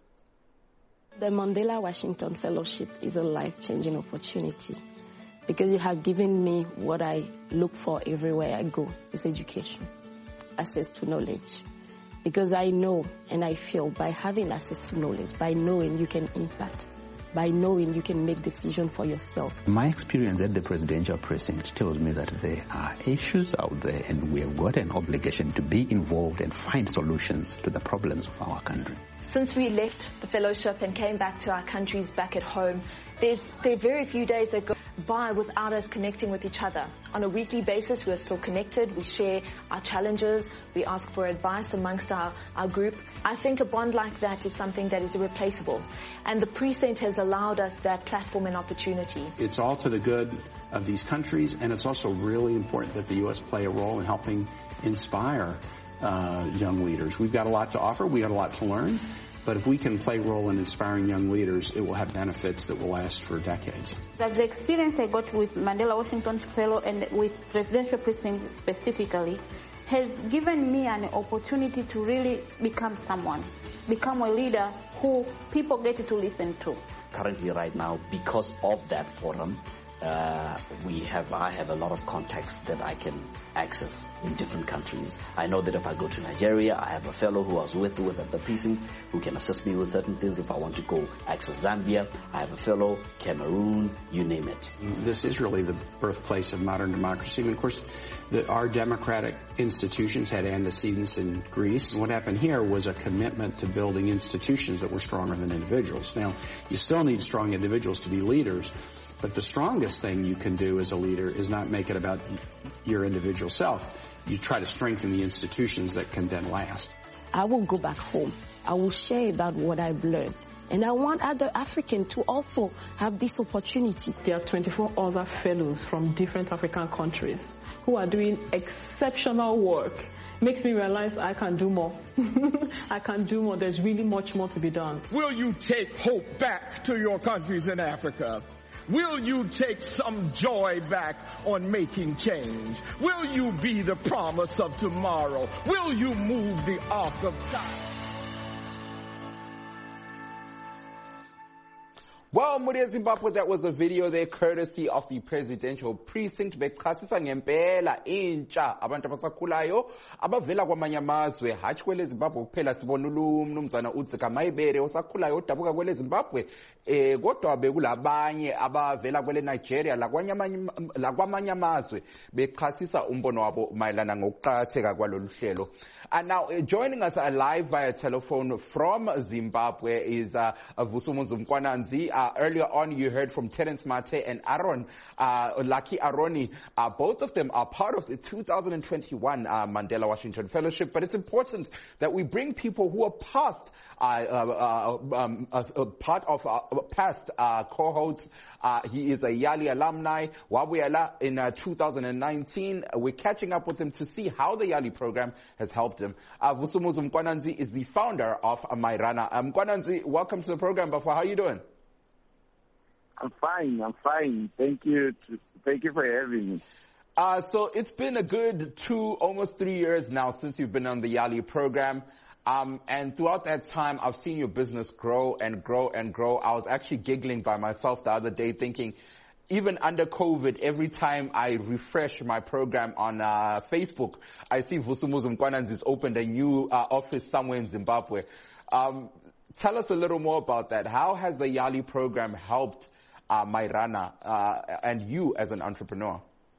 The Mandela Washington Fellowship is a life-changing opportunity because you have given me what I look for everywhere I go. It's education, access to knowledge. Because I know and I feel by having access to knowledge, by knowing you can impact, by knowing you can make decisions for yourself. My experience at the presidential precinct tells me that there are issues out there and we have got an obligation to be involved and find solutions to the problems of our country. Since we left the fellowship and came back to our countries back at home, there's, there are very few days that go by without us connecting with each other. On a weekly basis, we're still connected. We share our challenges. We ask for advice amongst our, our group. I think a bond like that is something that is irreplaceable. And the precinct has allowed us that platform and opportunity. It's all to the good of these countries, and it's also really important that the U S play a role in helping inspire uh, young leaders. We've got a lot to offer. We've got a lot to learn. But if we can play a role in inspiring young leaders, it will have benefits that will last for decades. That the experience I got with Mandela Washington Fellow and with Presidential Precinct specifically has given me an opportunity to really become someone, become a leader who people get to listen to. Currently right now, because of that forum, Uh, we have, I have a lot of contacts that I can access in different countries. I know that if I go to Nigeria, I have a fellow who I was with, with at the precinct who can assist me with certain things. If I want to go access Zambia, I have a fellow, Cameroon, you name it. This is really the birthplace of modern democracy. And of course, the, our democratic institutions had antecedents in Greece. What happened here was a commitment to building institutions that were stronger than individuals. Now, you still need strong individuals to be leaders. But the strongest thing you can do as a leader is not make it about your individual self. You try to strengthen the institutions that can then last. I will go back home. I will share about what I've learned. And I want other Africans to also have this opportunity. There are twenty-four other fellows from different African countries who are doing exceptional work. Makes me realize I can do more. I can do more. There's really much more to be done. Will you take hope back to your countries in Africa? Will you take some joy back on making change? Will you be the promise of tomorrow? Will you move the ark of time? Well, Muria Zimbabwe, that was a video there courtesy of the presidential precinct. Bechasisa ngempela intsha abantu abasakhulayo abavela kwamanye amazwe hatshi kwele Zimbabwe kuphela sibona umnumzana uZika Mayibere osakhulayo odabuka kwele Zimbabwe eh kodwa bekulabanye abavela kwele Nigeria lakwamanye amazwe bechasisa umbono wabo mayelana ngokuqhatheka kwalolu hlelo. And now uh, joining us uh, live via telephone from Zimbabwe is uh, Vusumuzu Mkwananzi. Uh, earlier on, you heard from Terence Mathe and Aaron, uh, Lucky Aroni. Uh, both of them are part of the two thousand twenty-one uh, Mandela Washington Fellowship. But it's important that we bring people who are past, uh, uh, uh, um, uh, uh, part of uh, past uh, cohorts. Uh, he is a Yali alumni, Wabuyala in uh, two thousand nineteen. Uh, we're catching up with him to see how the Yali program has helped him. Uh, Vusumuzu Mkwananzi is the founder of uh, MyRunner. Um, Mkwananzi, welcome to the program, Bafa. How are you doing? I'm fine. I'm fine. Thank you. To, thank you for having me. Uh, so it's been a good two, almost three years now since you've been on the Yali program. Um, and throughout that time, I've seen your business grow and grow and grow. I was actually giggling by myself the other day thinking, even under COVID, every time I refresh my program on uh, Facebook, I see Vusumuzi Mkwananzi's opened a new uh, office somewhere in Zimbabwe. Um, tell us a little more about that. How has the Yali program helped uh, Mairana uh, and you as an entrepreneur?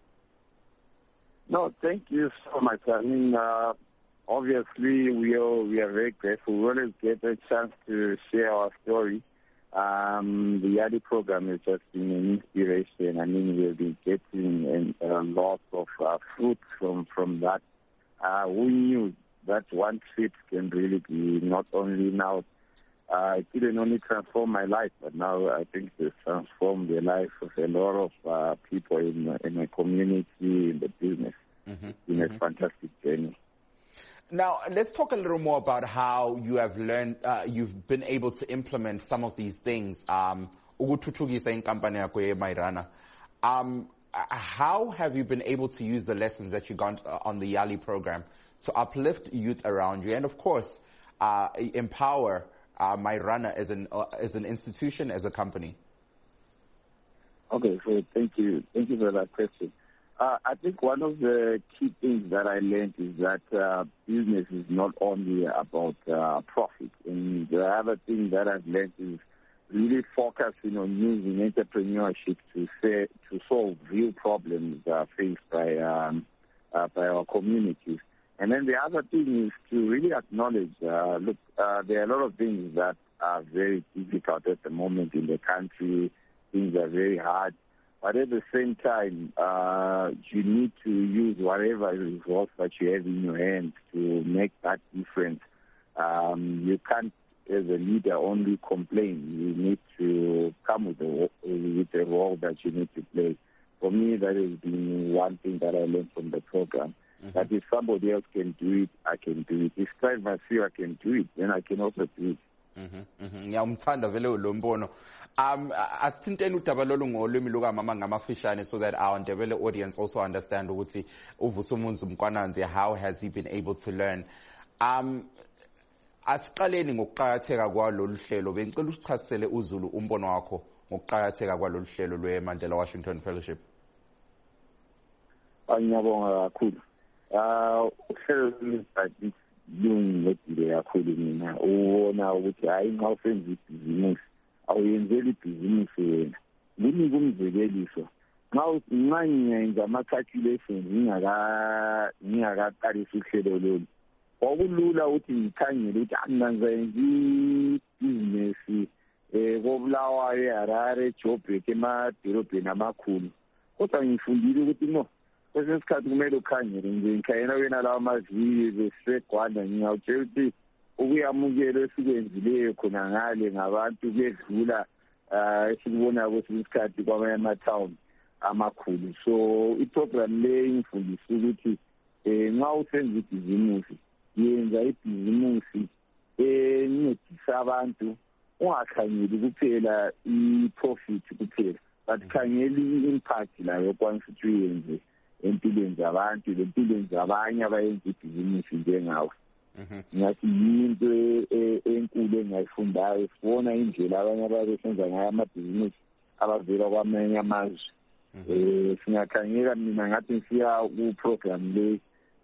No, thank you so much. I mean, uh, obviously, we are, we are very grateful. We always get a chance to share our story. Um, the Yali program has just been an inspiration. I mean, we've been getting a, a lot of uh, fruit from, from that. Uh, we knew that one trip can really be not only now, uh, it didn't only transform my life, but now I think it's transformed the life of a lot of uh, people in, in my community, in the business. Mm-hmm. It's been mm-hmm. a fantastic journey. Now, let's talk a little more about how you have learned, uh, you've been able to implement some of these things. Um, um, how have you been able to use the lessons that you got on the Yali program to uplift youth around you and, of course, uh, empower uh, Mairana as an, uh, as an institution, as a company? Okay, so thank you. Thank you for that question. Uh, I think one of the key things that I learned is that uh, business is not only about uh, profit. And the other thing that I've learned is really focusing on using entrepreneurship to say, to solve real problems uh, faced by um, uh, by our communities. And then the other thing is to really acknowledge, uh, look, uh, there are a lot of things that are very difficult at the moment in the country. Things are very hard. But at the same time, uh, you need to use whatever resource that you have in your hands to make that difference. Um, you can't, as a leader, only complain. You need to come with a, with a role that you need to play. For me, that has been one thing that I learned from the program. Mm-hmm. That if somebody else can do it, I can do it. If I feel I can do it, then I can also do it. Ngiyamthanda vele lo mbono. Um, asithinteni udaba lolu ngolwimi lukamama ngamafishane so that our Ndebele audience also understand ukuthi uVusumuzi Mkwananzi, how has he been able to learn. Um, asiqaleni ngokuqhakatheka kwalolu hlelo. Bengicela usichasisele uZulu umbono wakho ngokuqhakatheka kwalolu hlelo lweMandela Washington Fellowship. Ngiyabonga kakhulu. Uh, uhlelo lwethu lungilethile kakhulu mina. Ubona ukuthi hayi nxa usenza ibhizinisi awuyenzeli ibhizinisi wena. Kunike umzekeliso. Nxa nxa ngiyenza ama-calculations ngingaka ngingakaqalisa uhlelo lolu. Kwakulula ukuthi ngikhangele ukuthi anginanzenza ibhizinisi eh koBulawayo, eHarare, Joburg emadolobheni amakhulu. Kodwa ngifundile ukuthi no, kwesinye isikhathi kumele ukhangele nje ngikhayela wena lawa mavili besegwanda ngiyawutshela ukuthi ukuyamukela esikwenzileyo khona ngale ngabantu kuyedlula uh, esikubona kwesinye isikhathi kwamanye ama-town amakhulu. So iprogram le ingifundisa ukuthi eh, nxa usenza ibhizimusi yenza ibhizimusi encedisa abantu, ungakhangeli kuphela i-profit kuphela, but khangela i-impact layo okwanisa ukuthi uyenze empilweni zabantu, lempilweni zabanye abayenza ibhizinisi njengawe. Ngathi yinto enkulu engayifundayo. Sibona indlela abanye ababesenza ngayo amabhizinisi abavela kwamanye amazwe. Eh, singakhangela mina ngathi siya ku-program le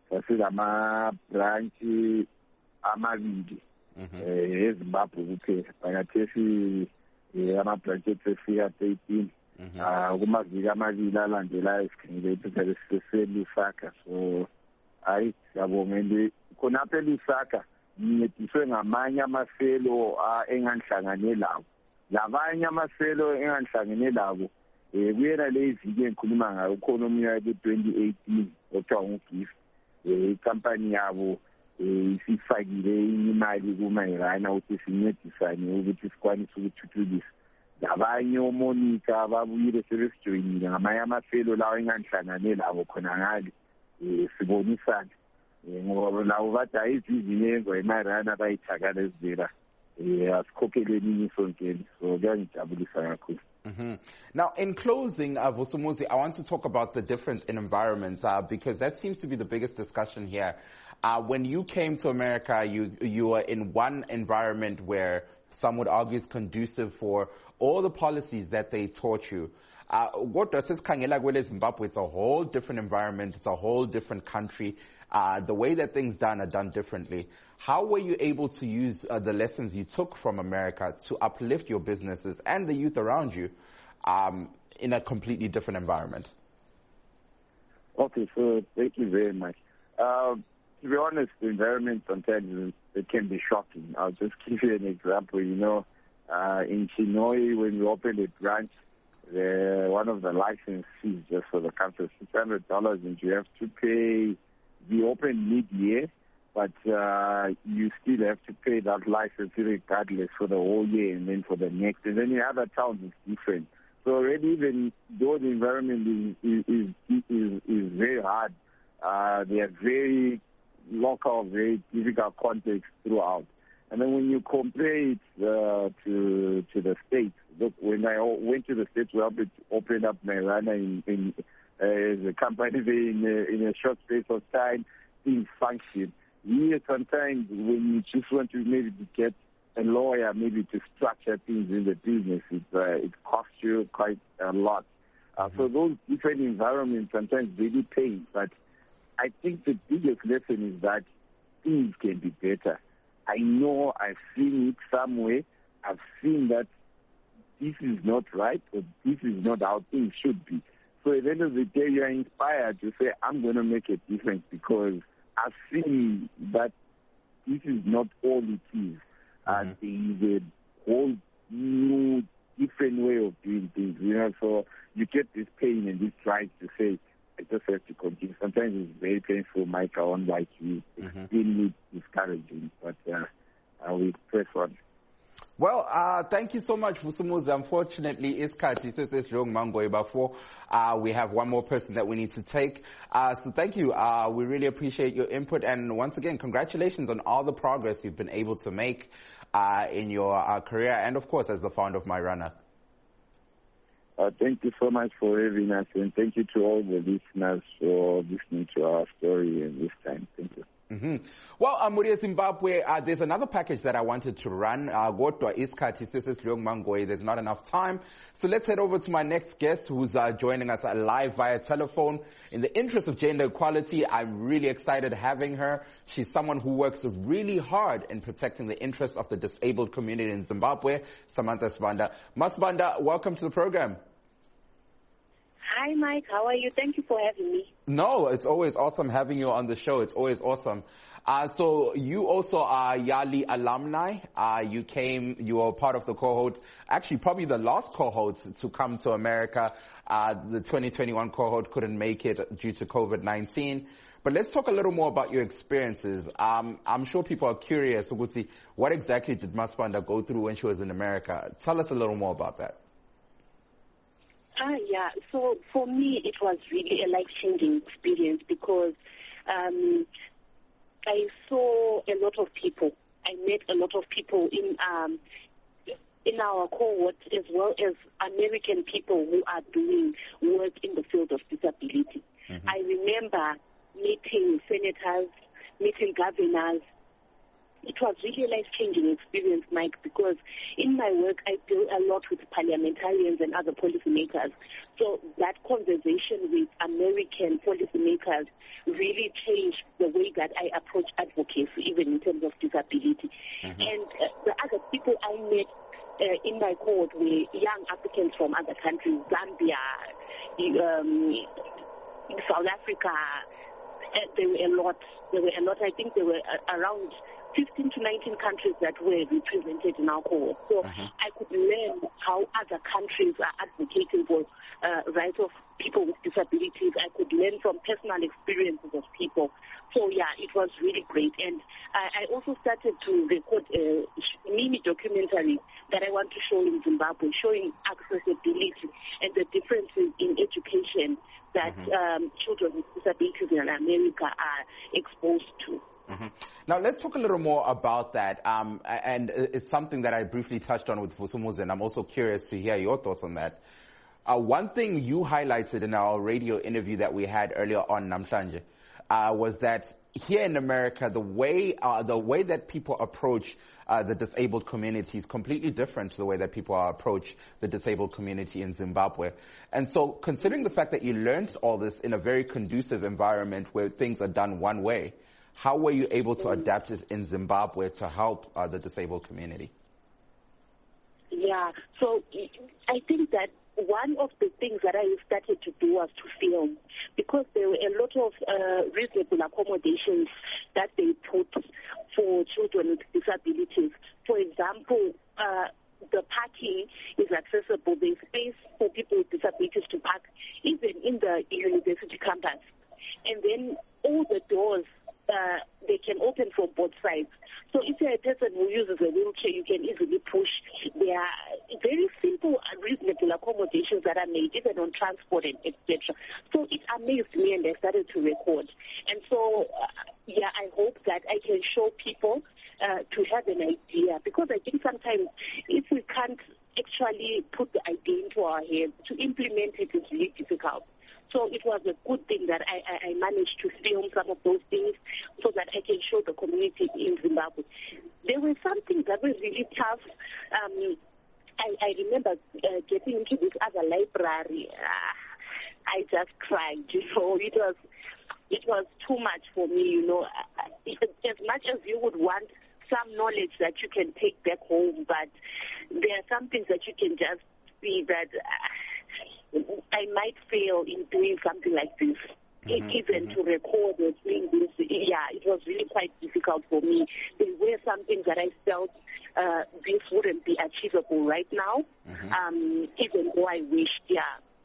sasilama-branch amabili eh eZimbabwe kuphela. Bangathethi ama-branch efika thirteen. Ah, kumaviki amabili alandelayo sikhangele ukuthi sesisaka. So hayi siyabongela khonapha eLusaka ngiyediswe ngamanye amaselo engangihlangane lawo. Labanye amaselo engangihlangane labo eh kuyena le iviki engikhuluma ngayo khona umnyaka twenty eighteen othiwa nguGift. Eh company yabo isifakile imali kuMairana ukuthi sincedisane ukuthi sikwanise ukuthuthukisa. Labanye oMonica babuyile sebesijoyinile ngamanye amaselo lawo engangihlangane labo khona ngale eh sibonisana. Ngoba lawo bathi ayizizini yenzo eMairana bayithakala ezivela eh asikhokheleni isonkeni. So kuyangijabulisa kakhulu. Mm-hmm. Now, in closing, uh, Vusumuzi, I want to talk about the difference in environments uh, because that seems to be the biggest discussion here. Uh, when you came to America, you you were in one environment where some would argue is conducive for all the policies that they taught you. What does this Kangela Gwele Zimbabwe? It's a whole different environment. It's a whole different country. Uh, the way that things done are done differently. How were you able to use uh, the lessons you took from America to uplift your businesses and the youth around you um, in a completely different environment? Okay, so thank you very much. Um, to be honest, the environment sometimes it can be shocking. I'll just give you an example. You know, uh, in Chinoy, when we opened a branch, the, one of the license fees just for the country is six hundred dollars, and you have to pay. We open mid-year, but uh, you still have to pay that license regardless for the whole year and then for the next. And then in other towns, it's different. So already, even though the environment is is is, is, is very hard, uh, they are very local, very difficult context throughout. And then when you compare it uh, to to the States, look, when I went to the States, we opened up Marana in, in uh, as a company in a, in a short space of time, things function. Here, sometimes when you just want to maybe get a lawyer, maybe to structure things in the business, it, uh, it costs you quite a lot. Uh, mm-hmm. So those different environments sometimes really pay. But I think the biggest lesson is that things can be better. I know I've seen it somewhere. I've seen that this is not right or this is not how things should be. So at the end of the day, you are inspired to say, I'm going to make a difference because I've seen that this is not all it is. And mm-hmm. there is a whole new, different way of doing things. You know, so you get this pain and this drive to say, I just have to continue. Sometimes it's very painful, Mike, I won't like you. It's mm-hmm. extremely discouraging, but uh, uh, we press on. Well, uh, thank you so much, Vusumuzi. Unfortunately, isikhathi sesidlong mangoye before uh, we have one more person that we need to take. Uh, so thank you. Uh, we really appreciate your input. And once again, congratulations on all the progress you've been able to make uh, in your uh, career and, of course, as the founder of MyRunner. Uh, thank you so much for having us, and thank you to all the listeners for listening to our story and this time. Thank you. Mm-hmm. Well, uh, Muria Zimbabwe, uh, there's another package that I wanted to run. Uh, there's not enough time. So let's head over to my next guest who's uh, joining us uh, live via telephone. In the interest of gender equality, I'm really excited having her. She's someone who works really hard in protecting the interests of the disabled community in Zimbabwe, Samantha Sibanda. Masibanda, welcome to the program. Hi, Mike. How are you? Thank you for having me. No, it's always awesome having you on the show. It's always awesome. Uh, so you also are Yali alumni. Uh, you came, you were part of the cohort, actually probably the last cohort to come to America. Uh, the twenty twenty-one cohort couldn't make it due to COVID nineteen. But let's talk a little more about your experiences. Um, I'm sure people are curious. What exactly did Masibanda go through when she was in America? Tell us a little more about that. Ah, yeah. So for me, it was really a life-changing experience because um, I saw a lot of people. I met a lot of people in um, in our cohort, as well as American people who are doing work in the field of disability. Mm-hmm. I remember meeting senators, meeting governors. It was really a life-changing experience, Mike, because in my work I deal a lot with parliamentarians and other policymakers. So that conversation with American policymakers really changed the way that I approach advocacy, even in terms of disability. Mm-hmm. And uh, the other people I met uh, in my cohort were young Africans from other countries, Zambia, um, South Africa. Uh, there were a lot. There were a lot. I think there were uh, around fifteen to nineteen countries that were represented in our cohort. So uh-huh. I could learn how other countries are advocating for uh, rights of people with disabilities. I could learn from personal experiences of people. So yeah, it was really great. And I, I also started to record a mini documentary that I want to show in Zimbabwe, showing accessibility and the differences in education that mm-hmm. um, children with disabilities in America are exposed to. Mm-hmm. Now, let's talk a little more about that. Um, and it's something that I briefly touched on with Vusumuzi, and I'm also curious to hear your thoughts on that. Uh, one thing you highlighted in our radio interview that we had earlier on, Namhlanje, uh, was that here in America, the way uh, the way that people approach uh, the disabled community is completely different to the way that people approach the disabled community in Zimbabwe. And so, considering the fact that you learned all this in a very conducive environment where things are done one way, how were you able to adapt it in Zimbabwe to help uh, the disabled community? Yeah, so I think that one of the things that I started to do was to film, because there were a lot of uh, reasonable accommodations that they put for children with disabilities. For example, uh, the parking is accessible. There's space for people with disabilities to park, even in the university campus. And then all the doors, uh, they can open from both sides. So if you're a person who uses a wheelchair, you can easily push. There are very simple and reasonable accommodations that are made, even on transport and et cetera. So it amazed me, and I started to record. And so, uh, yeah, I hope that I can show people uh, to have an idea, because I think sometimes if we can't actually put the idea into our heads, to implement it is really difficult. So it was a good thing that I, I, I managed to film some of those things so that I can show the community in Zimbabwe. There were some things that were really tough. Um, I, I remember uh, getting into this other library. Uh, I just cried, you know. It was, it was too much for me, you know. As much as you would want some knowledge that you can take back home, but there are some things that you can just see that... Uh, I might fail in doing something like this. Mm-hmm, even mm-hmm. to record or doing this, yeah, it was really quite difficult for me. There were some things that I felt uh, this wouldn't be achievable right now, mm-hmm. um, even though I wished, yeah.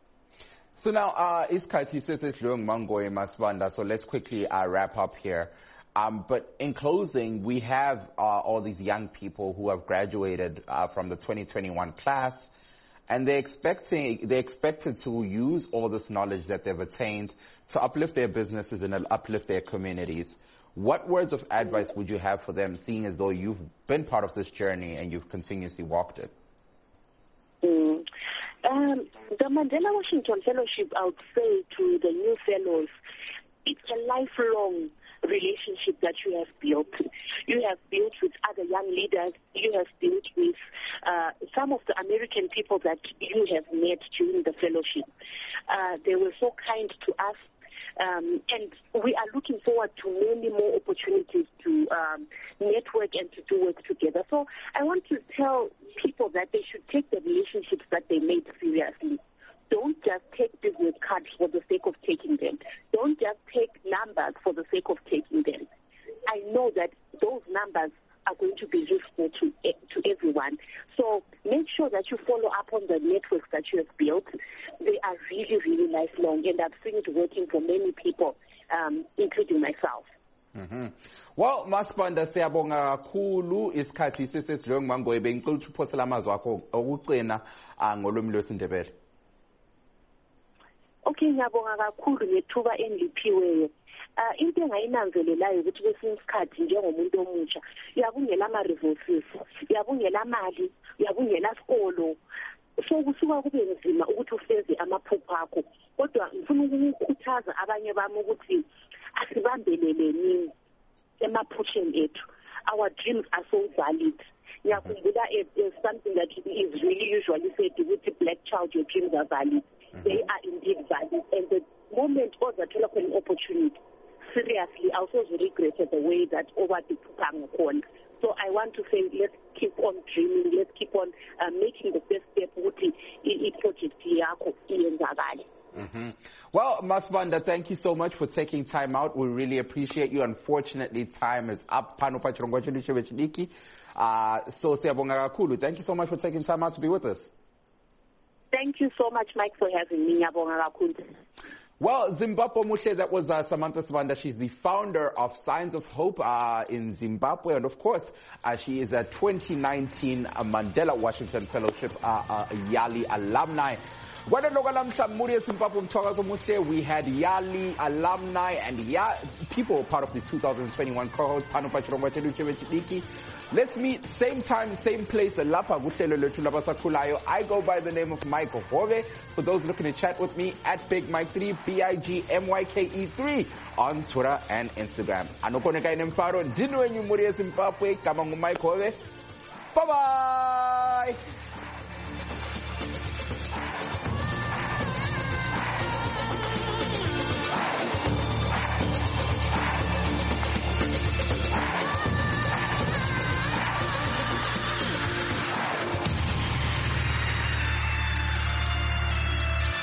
So now, uh, Iskhathi Sesedlung Mangoe Masibanda, so let's quickly uh, wrap up here. Um, but in closing, we have uh, all these young people who have graduated uh, from the twenty twenty-one class. And they're expecting, they're expected to use all this knowledge that they've attained to uplift their businesses and uplift their communities. What words of advice would you have for them, seeing as though you've been part of this journey and you've continuously walked it? Mm. Um, the Mandela Washington Fellowship, I would say to the new fellows, it's a lifelong relationship that you have built. You have built with other young leaders. You have built with uh, some of the American people that you have met during the fellowship. Uh, they were so kind to us. Um, and we are looking forward to many more opportunities to um, network and to do work together. So I want to tell people that they should take the relationships that they made seriously. Don't just take business cards for the sake of taking them. Don't just take numbers for the sake of taking them. I know that those numbers are going to be useful to to everyone. So make sure that you follow up on the networks that you have built. They are really, really lifelong, and I've seen it working for many people, um, including myself. Mm-hmm. Well, Masibanda, siyabonga kakhulu isikhathi sesedlung Mangoe bengicela ukuphosela amazwi akho okugcina ngolwimi lwesiNdebele. Okay, ngiyabonga kakhulu ngethuba engiphiweyo. Uh, into engayinanzelelayo ukuthi kwesinye isikhathi njengomuntu omusha uyabungela ama-resources, uyabungela mali, uyabungela sikolo, so kusuka kube nzima ukuthi ufeze amaphupho akho. Kodwa ngifuna ukukhuthaza abanye bami ukuthi asibambeleleni emaphusheni ethu. Our dreams are so valid. Ngiyakhumbula something that is really usually said with the black child, your dreams are valid. Mm-hmm. They are indeed valid. And the moment all the an opportunity, seriously, I also regretted the way that over the Pukang on. So I want to say, let's keep on dreaming, let's keep on uh, making the first step with the project in Zavali. Mm-hmm. Well, Masibanda, thank you so much for taking time out. We really appreciate you. Unfortunately, time is up. Uh, so, siyabonga kakhulu. Thank you so much for taking time out to be with us. Thank you so much, Mike, for having me. Well, Zimbabwe Mushe, that was uh, Samantha Sibanda. She's the founder of Signs of Hope uh, in Zimbabwe. And of course, uh, she is a twenty nineteen uh, Mandela Washington Fellowship uh, uh, Yali alumni. We had Yali alumni and ya people part of the two thousand twenty-one cohort. Let's meet same time, same place. I go by the name of Michael Hove. For those looking to chat with me, at Big Mike three, B I G M Y K E three on Twitter and Instagram. Bye bye.